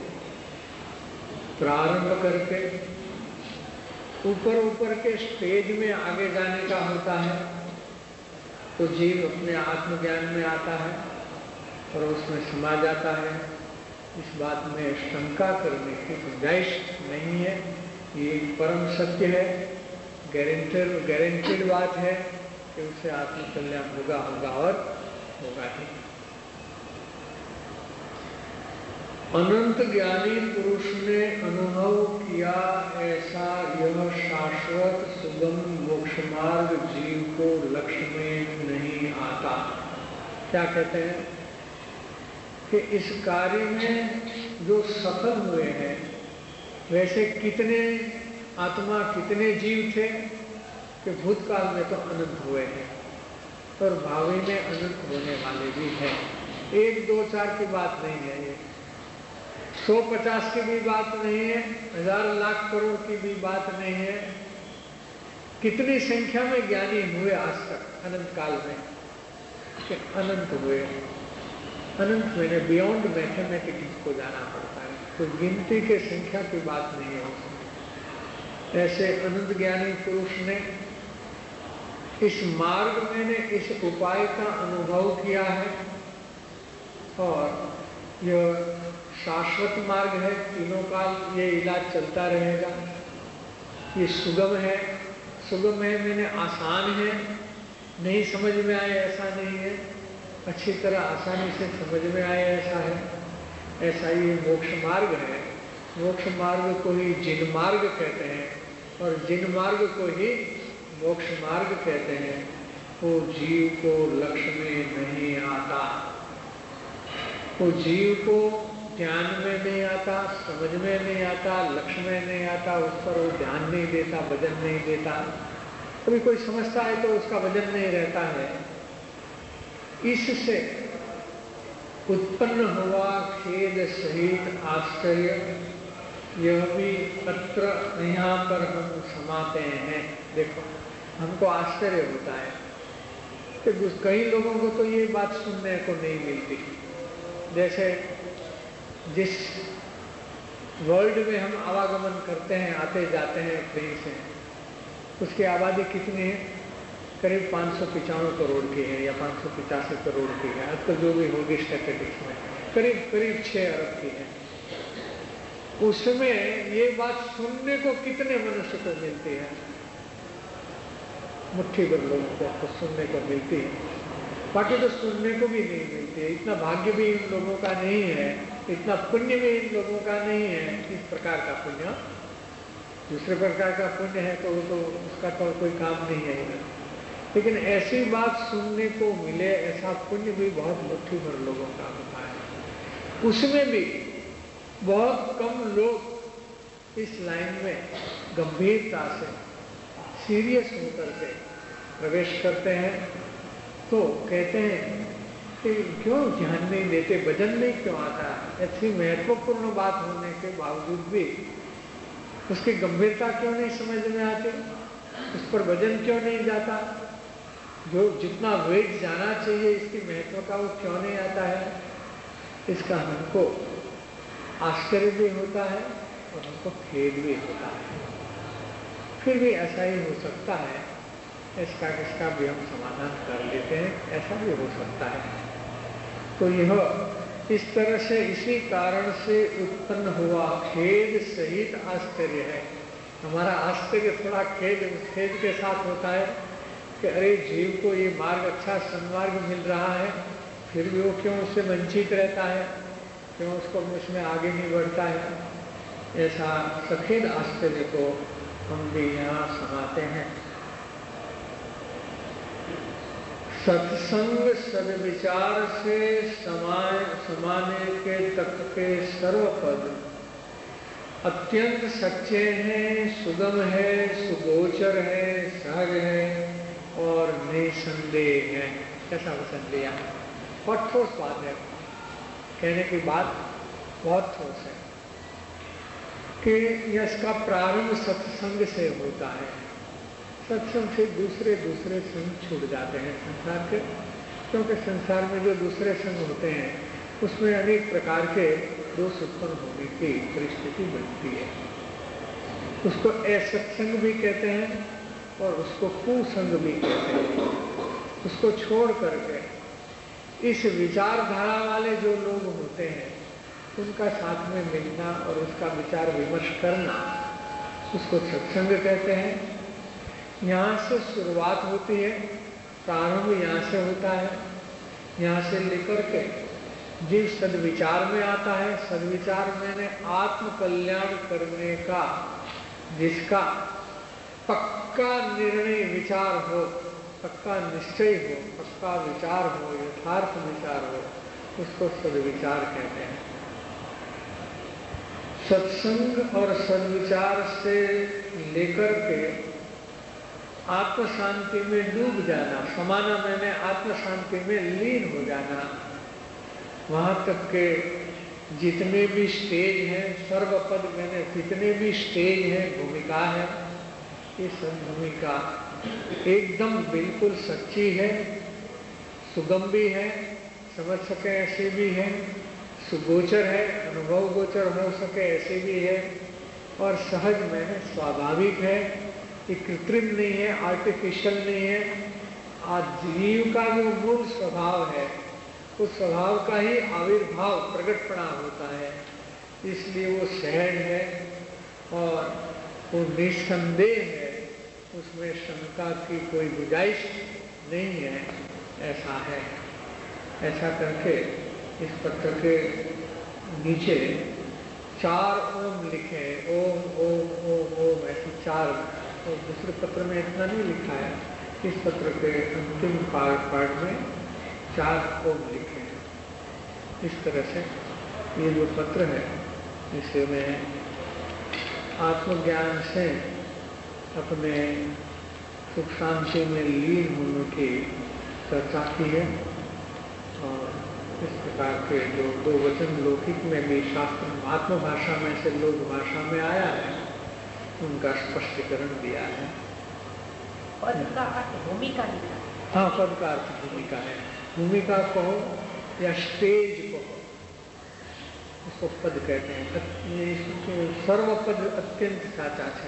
B: प्रारंभ करके ऊपर ऊपर के स्टेज में आगे जाने का होता है तो जीव अपने आत्मज्ञान में आता है और उसमें समा जाता है। इस बात में शंका करने की गुंजाइश नहीं है, ये परम सत्य है, गारंटेड गारंटेड बात है कि उससे आत्मकल्याण होगा होगा और होगा ही। अनंत ज्ञानी पुरुष ने अनुभव किया ऐसा यह शाश्वत सुगम मोक्ष मार्ग जीव को लक्ष्य में नहीं आता। क्या कहते हैं कि इस कार्य में जो सफल हुए हैं वैसे कितने आत्मा, कितने जीव थे कि भूतकाल में तो अनंत हुए हैं और भावी में अनंत होने वाले भी हैं। एक दो चार की बात नहीं है, ये सौ पचास की भी बात नहीं है, हजार लाख करोड़ की भी बात नहीं है। कितनी संख्या में ज्ञानी हुए आज तक अनंत काल में कि अनंत हुए। अनंत मैंने बियॉन्ड मैथमेटिक्स को जाना पड़ता है, तो गिनती के संख्या की बात नहीं है उसमें। ऐसे अनंत ज्ञानी पुरुष ने इस मार्ग में ने इस उपाय का अनुभव किया है और यह शाश्वत मार्ग है, तीनों काल ये इलाज चलता रहेगा। ये सुगम है, सुगम है मैंने आसान है, नहीं समझ में आए ऐसा नहीं है, अच्छी तरह आसानी से समझ में आए ऐसा है। ऐसा ही मोक्ष मार्ग है। मोक्ष मार्ग को ही जिन मार्ग कहते हैं और जिन मार्ग को ही मोक्ष मार्ग कहते हैं। वो जीव को लक्ष्य में नहीं आता, वो जीव को ध्यान में नहीं आता, समझ में नहीं आता, लक्ष्य में नहीं आता, उस पर वो ध्यान नहीं देता, वजन नहीं देता। कभी कोई समझता है तो उसका वजन नहीं रहता है। इससे उत्पन्न हुआ खेद सहित आश्चर्य, यह भी अत्र यहाँ पर हम समाते हैं। देखो हमको आश्चर्य होता है कि कई लोगों को तो ये बात सुनने को नहीं मिलती। जैसे जिस वर्ल्ड में हम आवागमन करते हैं, आते जाते हैं ट्रेन से, उसकी आबादी कितनी है? करीब पाँच सौ पिचानवे करोड़ की है या पाँच सौ पिचासी करोड़ की है, आजकल जो भी होगी स्टैटिस्टिक्स में करीब करीब छः अरब की है। उसमें ये बात सुनने को कितने मनुष्य को मिलती है? मुट्ठी भर लोगों को तो सुनने को मिलती है, बाकी तो सुनने को भी नहीं मिलती है। इतना भाग्य भी इन लोगों का नहीं है, इतना पुण्य भी इन लोगों का नहीं है। इस प्रकार का पुण्य, दूसरे प्रकार का पुण्य है तो वो तो उसका तो कोई काम नहीं है। लेकिन ऐसी बात सुनने को मिले, ऐसा पुण्य भी बहुत मुट्ठी भर लोगों का होता है। उसमें भी बहुत कम लोग इस लाइन में गंभीरता से सीरियस होकर के प्रवेश करते हैं। तो कहते हैं कि क्यों ध्यान नहीं देते, वजन नहीं क्यों आता? ऐसी महत्वपूर्ण बात होने के बावजूद भी उसकी गंभीरता क्यों नहीं समझ में आती, उस पर वजन क्यों नहीं जाता? जो जितना वेट जाना चाहिए इसकी महत्वता वो क्यों नहीं आता है, इसका हमको आश्चर्य भी होता है और हमको खेद भी होता है। फिर भी ऐसा ही हो सकता है, इसका इसका भी हम समाधान कर लेते हैं, ऐसा भी हो सकता है। तो यह इस तरह से इसी कारण से उत्पन्न हुआ खेद सहित आश्चर्य है। हमारा आश्चर्य थोड़ा खेद खेद के साथ होता है कि अरे जीव को ये मार्ग अच्छा सन्मार्ग मिल रहा है, फिर भी वो क्यों उससे वंचित रहता है, क्यों उसको उसमें आगे नहीं बढ़ता है। ऐसा सफेद आश्चर्य को हम भी यहाँ समाते हैं। सत्संग सद्विचार से समाय समाने के तक के सर्वपद अत्यंत सच्चे हैं, सुगम है, सुगोचर है, सहज है और निसंदेह है। कैसा वचन दिया, बहुत ठोस बात है, कहने की बात बहुत ठोस है कि इसका प्रारंभ सत्संग से होता है। सत्संग से दूसरे दूसरे संग छूट जाते हैं संसार के, क्योंकि संसार में जो दूसरे संग होते हैं उसमें अनेक प्रकार के दोष उत्पन्न होने की परिस्थिति बनती है। उसको असत्संग भी कहते हैं और उसको कुसंग भी कहते हैं। उसको छोड़ करके इस विचारधारा वाले जो लोग होते हैं उनका साथ में मिलना और उसका विचार विमर्श करना, उसको सत्संग कहते हैं। यहाँ से शुरुआत होती है, प्रारंभ यहाँ से होता है। यहाँ से लेकर के जिस सद्विचार में आता है, सद्विचार मैंने आत्म कल्याण करने का जिसका पक्का निर्णय विचार हो, पक्का निश्चय हो, पक्का विचार हो, यथार्थ विचार हो, उसको सद्विचार कहते हैं। सत्संग और सद्विचार से लेकर के आत्म शांति में डूब जाना, समाना मैंने आत्म शांति में लीन हो जाना, वहां तक के जितने भी स्टेज हैं, सर्वपद मैंने जितने भी स्टेज हैं, भूमिका है, ये सब भूमिका एकदम बिल्कुल सच्ची है, सुगम भी है, समझ सके ऐसे भी है, सुगोचर है, अनुभव गोचर हो सके ऐसे भी है, और सहज मैंने स्वाभाविक है, ये कृत्रिम नहीं है, आर्टिफिशियल नहीं है। आज जीव का जो मूल स्वभाव है उस स्वभाव का ही आविर्भाव प्रकटपना होता है, इसलिए वो सहज है और वो निसंदेह है, उसमें शंका की कोई गुंजाइश नहीं है। ऐसा है, ऐसा करके इस पत्र के नीचे चार ओम लिखे, ओम ओम ओम ओम, ऐसे चार। तो दूसरे पत्र में इतना नहीं लिखा है, इस पत्र के अंतिम पार्ट में चार ओम लिखे हैं। इस तरह से ये जो पत्र है इसमें आत्मज्ञान से अपने सुख शांति में लीन होने की चर्चा की है, और इस प्रकार के जो दो वचन लौकिक में भी शास्त्र आत्मभाषा में से लोक भाषा में आया है उनका स्पष्टीकरण दिया है।
E: पद का अर्थ भूमिका लिखा है।
B: हाँ, पद का अर्थ भूमिका है। भूमिका कहो या स्टेज कहो, उसको पद कहते हैं। सर्वपद अत्यंत साचा है।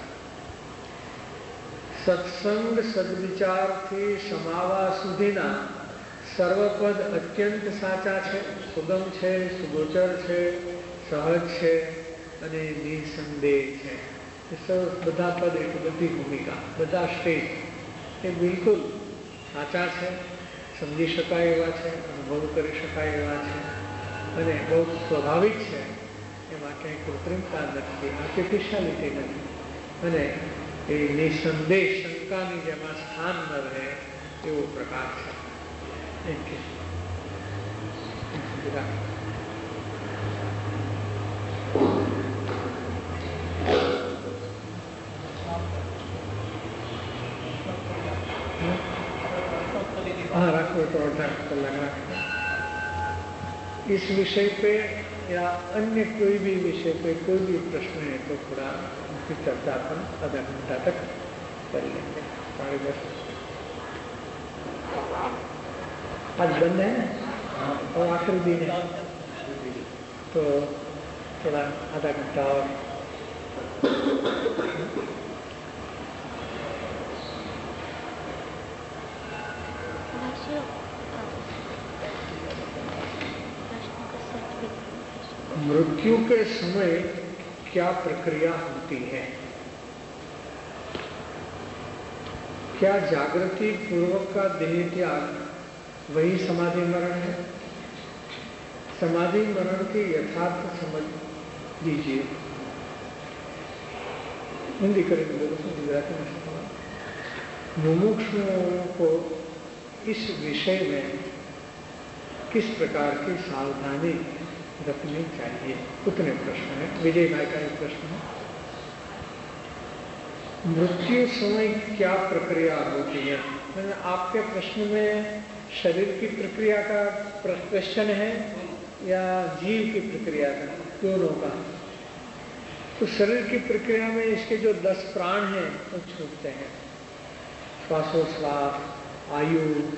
B: सत्संग सद्विचार थी समावा सुधीना सर्वपद अत्यंत साचा है, सुगम है, सुगोचर है, सहज है અને નિસંદેહ છે। બધા પદ એટલે બધી ભૂમિકા, બધા સ્ટેજ એ બિલકુલ સાચા છે, સમજી શકાય એવા છે, અનુભવ કરી શકાય એવા છે અને બહુ સ્વાભાવિક છે। એમાં ક્યાંય કૃત્રિમતા નથી, આર્ટિફિશિયાલિટી નથી અને એ નિસંદેહ શંકાની જેમાં સ્થાન ન રહે એવો પ્રકાર છે। Thank you. हाँ, रखो तो अर्धा कलाक रखो। इस विषय पे या अन्य कोई भी विषय पे कोई भी प्रश्न है तो थोड़ा उनकी चर्चा अपन आधा घंटा तक कर लेंगे। साढ़े दस आज बंद है और आखिरी दिन है, तो थोड़ा आधा घंटा और मृत्यु के समय क्या प्रक्रिया होती है? क्या जागृति पूर्वक का देह त्याग वही समाधि मरण है? समाधि मरण की यथार्थ समझ लीजिए। हिंदी करेंगे गुजराती में। मुमुक्षुओं को इस विषय में किस प्रकार की सावधानी रखनी चाहिए? उतने प्रश्न है। विजय भाई का एक प्रश्न है, मृत्यु समय क्या प्रक्रिया होती है? मैंने आपके प्रश्न में शरीर की प्रक्रिया का क्वेश्चन है या जीव की प्रक्रिया का? दोनों का। तो शरीर की प्रक्रिया में इसके जो दस प्राण हैं वो तो छूटते हैं। श्वासोश्वास, आयु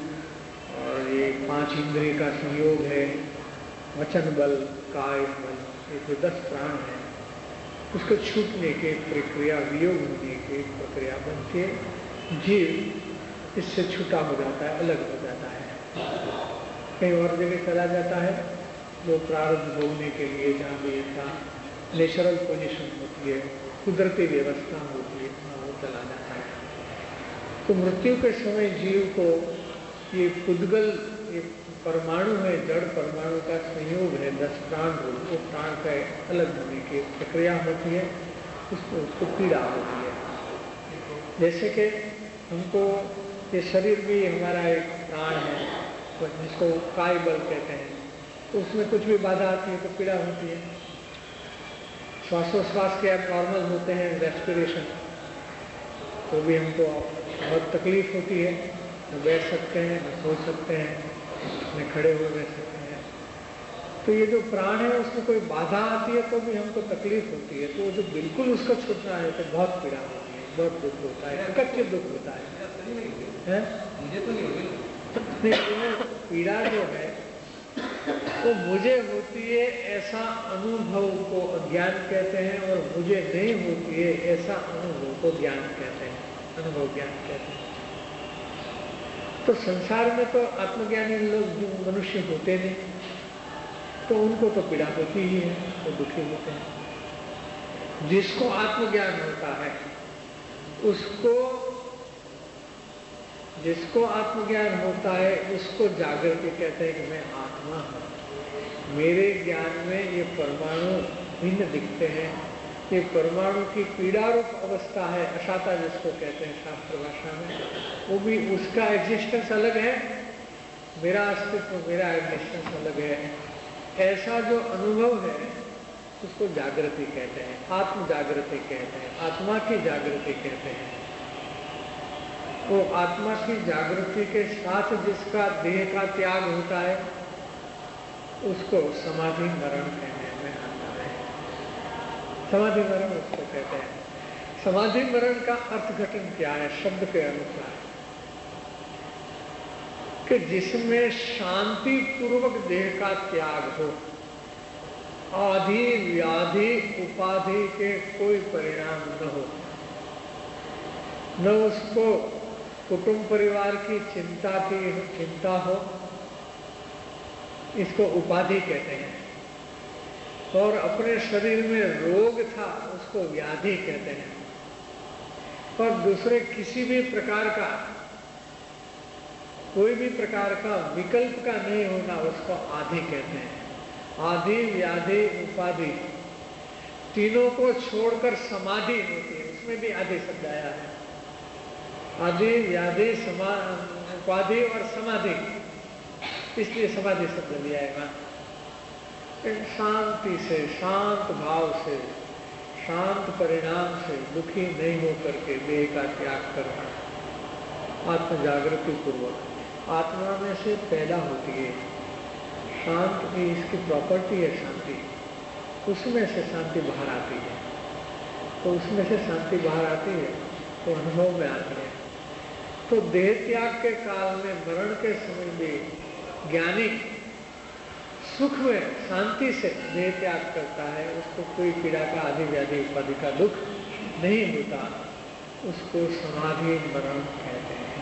B: और ये पांच इंद्रिय का संयोग है, वचन बल, काय बल, ये जो दस प्राण है उसको छूटने की प्रक्रिया, वियोग होने की प्रक्रिया बनती है। जीव इससे छूटा हो जाता है, अलग हो जाता है, कहीं और जगह चला जाता है। वो प्रारब्ध भोगने के लिए जहाँ भी था नेचुरल पोजीशन होती है, कुदरती व्यवस्था होती है, वो चला जाता है। तो मृत्यु के समय जीव को ये पुद्गल, ये परमाणु है, जड़ परमाणु का संयोग है, दस प्राण रूप, वो प्राण का अलग होने की प्रक्रिया होती है, उसको उसको पीड़ा होती है। जैसे कि हमको ये शरीर भी हमारा एक प्राण है, जिसको काय बल कहते हैं, तो उसमें कुछ भी बाधा आती है तो पीड़ा होती है। श्वासोश्वास के अब नॉर्मल होते हैं, रेस्पिरेशन, तो भी हमको बहुत तकलीफ होती है। न बैठ सकते हैं, न सो सकते हैं, न खड़े हो रह सकते हैं। तो ये जो प्राण है उसमें कोई बाधा आती है तो भी हमको तकलीफ होती है। तो जो बिल्कुल उसको छूटना है तो बहुत पीड़ा होती है, बहुत दुख होता है, कच्चे दुख होता है। मुझे तो नहीं होगी पीड़ा जो है तो मुझे होती है ऐसा अनुभव को अज्ञान कहते हैं, और मुझे नहीं होती है ऐसा अनुभव को ज्ञान कहते हैं, अनुभव ज्ञान कहते हैं। तो संसार में तो आत्मज्ञानी लोग जो मनुष्य होते नहीं, तो उनको तो पीड़ा होती ही है, तो दुखी होते हैं। जिसको आत्मज्ञान होता है उसको जिसको आत्मज्ञान होता है उसको जागृति कहते हैं कि मैं आत्मा हूँ, मेरे ज्ञान में ये परमाणु भिन्न दिखते हैं, ये परमाणु की पीड़ा रूप अवस्था है, अशाता जिसको कहते हैं शास्त्र भाषा में, वो भी उसका एग्जिस्टेंस अलग है, मेरा अस्तित्व, मेरा एग्जिस्टेंस अलग है। ऐसा जो अनुभव है उसको जागृति कहते हैं, आत्म जागृति कहते हैं, आत्मा की जागृति कहते हैं। वो आत्मा की जागृति के साथ जिसका देह का त्याग होता है उसको समाधि मरण कहने में आता है। समाधि मरण उसको कहते हैं। समाधि मरण का अर्थघटन क्या है? शब्द के अनुसार कि जिसमें शांति पूर्वक देह का त्याग हो, आदि व्याधि उपाधि के कोई परिणाम न हो, न उसको कुटुंब परिवार की चिंता की चिंता हो, इसको उपाधि कहते हैं, और अपने शरीर में रोग था उसको व्याधि कहते हैं, और दूसरे किसी भी प्रकार का कोई भी प्रकार का विकल्प का नहीं होना उसको आदि कहते हैं। आदि व्याधि उपाधि तीनों को छोड़कर समाधि होती है, उसमें भी आदि शब्द आया है। आदि व्याधि समा उपाधि और समाधि, इसलिए समाधि शब्द लिया है वहां। शांति से, शांत भाव से, शांत परिणाम से, दुखी नहीं होकर के देह का त्याग करना, आत्म जागृति पूर्वक। आत्मा में से पैदा होती है शांत की, इसकी प्रॉपर्टी है शांति, उसमें से शांति बाहर आती है। तो उसमें से शांति बाहर आती है तो अनुभव में आती है। तो देह त्याग के काल में, मरण के समय में ज्ञानी सुख में शांति से देह त्याग करता है, उसको कोई पीड़ा का, आदि व्याधि उपाधि का दुख नहीं होता, उसको समाधि मरण कहते हैं।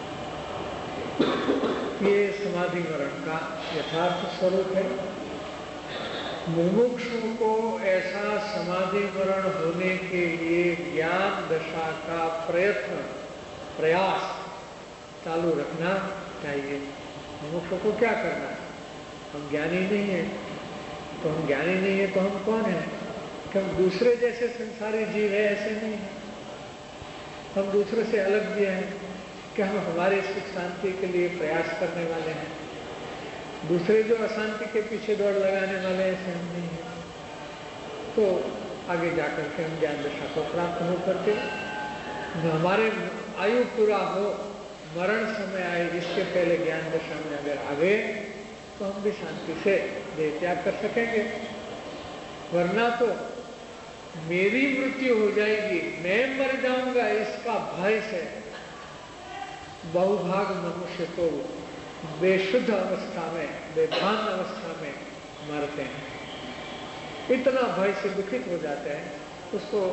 B: ये समाधि मरण का यथार्थ स्वरूप है। मुमुक्षु को ऐसा समाधि मरण होने के लिए ज्ञान दशा का प्रयत्न, प्रयास चालू रखना चाहिए। मुमुक्षु को क्या करना है? हम ज्ञानी नहीं है, तो हम ज्ञानी नहीं है तो हम कौन है? कि हम दूसरे जैसे संसारी जीव है, ऐसे नहीं है। हम दूसरे से अलग भी हैं कि हम हमारे सुख शांति के लिए प्रयास करने वाले हैं। दूसरे जो अशांति के पीछे दौड़ लगाने वाले, ऐसे हम नहीं हैं। तो आगे जाकर के हम ज्ञान दशा को प्राप्त हो करके हमारे आयु पूरा हो, मरण समय आए, इसके पहले ज्ञान दशा में अगर आ गए तो हम भी शांति से देह त्याग कर सकेंगे। वरना तो मेरी मृत्यु हो जाएगी, मैं मर जाऊंगा, इसका भय से बहुभाग मनुष्य तो बेशुद्ध अवस्था में, बेभान अवस्था में मरते हैं। इतना भय से दुखित हो जाते हैं, उसको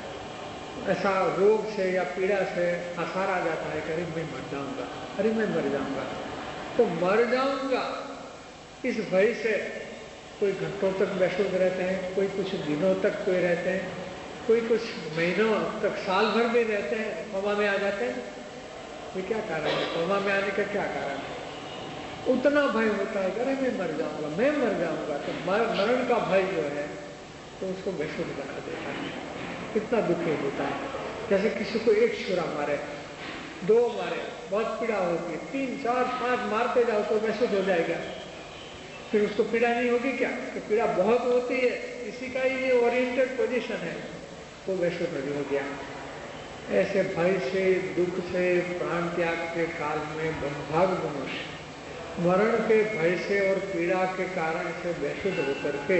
B: ऐसा रोग से या पीड़ा से आसार आ जाता है कि अरे मैं मर जाऊंगा, अरे मैं मर जाऊंगा। तो मर जाऊंगा इस भय से कोई घंटों तक बेशुद्ध रहते हैं, कोई कुछ दिनों तक कोई रहते हैं, कोई कुछ महीनों तक, साल भर में रहते हैं, कोमा में आ जाते हैं। ये क्या कारण है? कोमा में आने का क्या कारण है? उतना भय होता है कि अरे मैं मर जाऊंगा, मैं मर जाऊंगा। तो मर, मरण का भय जो है तो उसको बेशुद्ध बना देता है, कितना दुखी होता है। जैसे किसी को एक छुरा मारे, दो मारे, बहुत पीड़ा होती है, तीन चार पांच मारते जाओ तो बेशुद्ध हो जाएगा, फिर उसको पीड़ा नहीं होगी क्या? तो पीड़ा बहुत होती है, इसी का ही ये ओरिएंटेड पोजीशन है, वो बेशुद्ध नहीं हो गया। ऐसे भय से, दुख से, प्राण त्याग के काल में बहुभाग मनुष्य मरण के भय से और पीड़ा के कारण से बेशुद्ध होकर के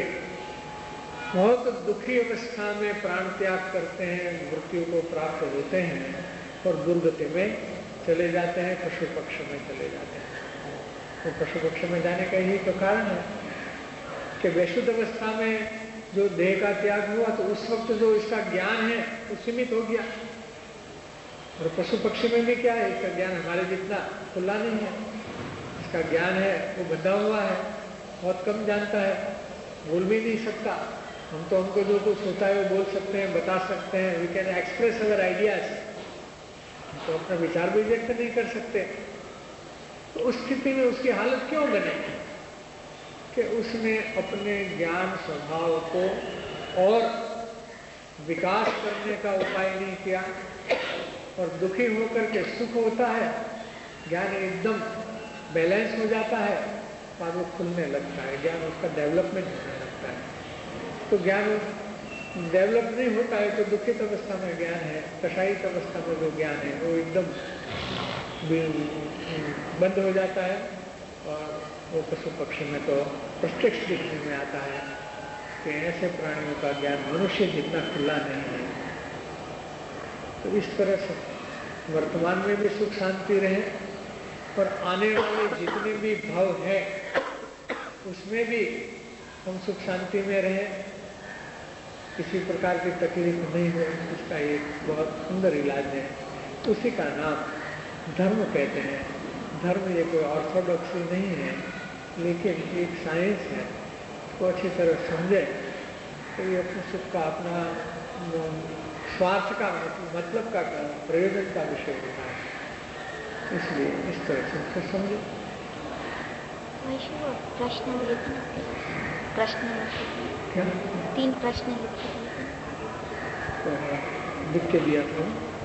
B: बहुत दुखी अवस्था में प्राण त्याग करते हैं, मृत्यु को प्राप्त होते हैं और दुर्गति में चले जाते हैं, पशु पक्ष में चले जाते हैं। तो पशु पक्ष में जाने का यही तो कारण है कि बेशुद्ध अवस्था में जो देह का त्याग हुआ तो उस वक्त जो इसका ज्ञान है वो सीमित हो गया। और पशु पक्षी में भी क्या है, इसका ज्ञान हमारे जितना खुला नहीं है। इसका ज्ञान है वो बंधा हुआ है, बहुत कम जानता है, बोल भी नहीं सकता। हम तो हमको जो कुछ होता है वो बोल सकते हैं, बता सकते हैं, we can express our ideas, तो अपना विचार भी व्यक्त नहीं कर सकते। तो उस स्थिति में उसकी हालत क्यों बने कि उसने अपने ज्ञान स्वभाव को और विकास करने का उपाय नहीं किया और दुखी होकर के सुख होता है, ज्ञान एकदम बैलेंस हो जाता है और वो खुलने लगता है, ज्ञान उसका डेवलपमेंट होने लगता है। तो ज्ञान डेवलप नहीं होता है तो दुखित अवस्था में ज्ञान है, कषायित अवस्था में जो ज्ञान है वो एकदम बंद हो जाता है और वो पशु पक्षी में तो प्रत्यक्ष दिखने में आता है कि ऐसे प्राणियों का ज्ञान मनुष्य जितना खुला नहीं है। तो इस तरह से वर्तमान में भी सुख शांति रहे और आने वाले जितने भी भाव है उसमें भी हम सुख शांति में रहें, किसी प्रकार की तकलीफ नहीं हो, इसका एक बहुत सुंदर इलाज है। उसी का नाम धर्म कहते हैं। धर्म ये कोई ऑर्थोडॉक्सी नहीं है, लेकिन एक साइंस है। इसको अच्छी तरह समझे तो ये अपने सुख का, अपना स्वार्थ का, मतलब का, प्रयोजन का विषय होता है। इसलिए इस तरह से उसको समझे।
C: प्रश्न प्रश्न
B: क्या
C: तीन प्रश्न लिखे
B: तो लिख के दिया था।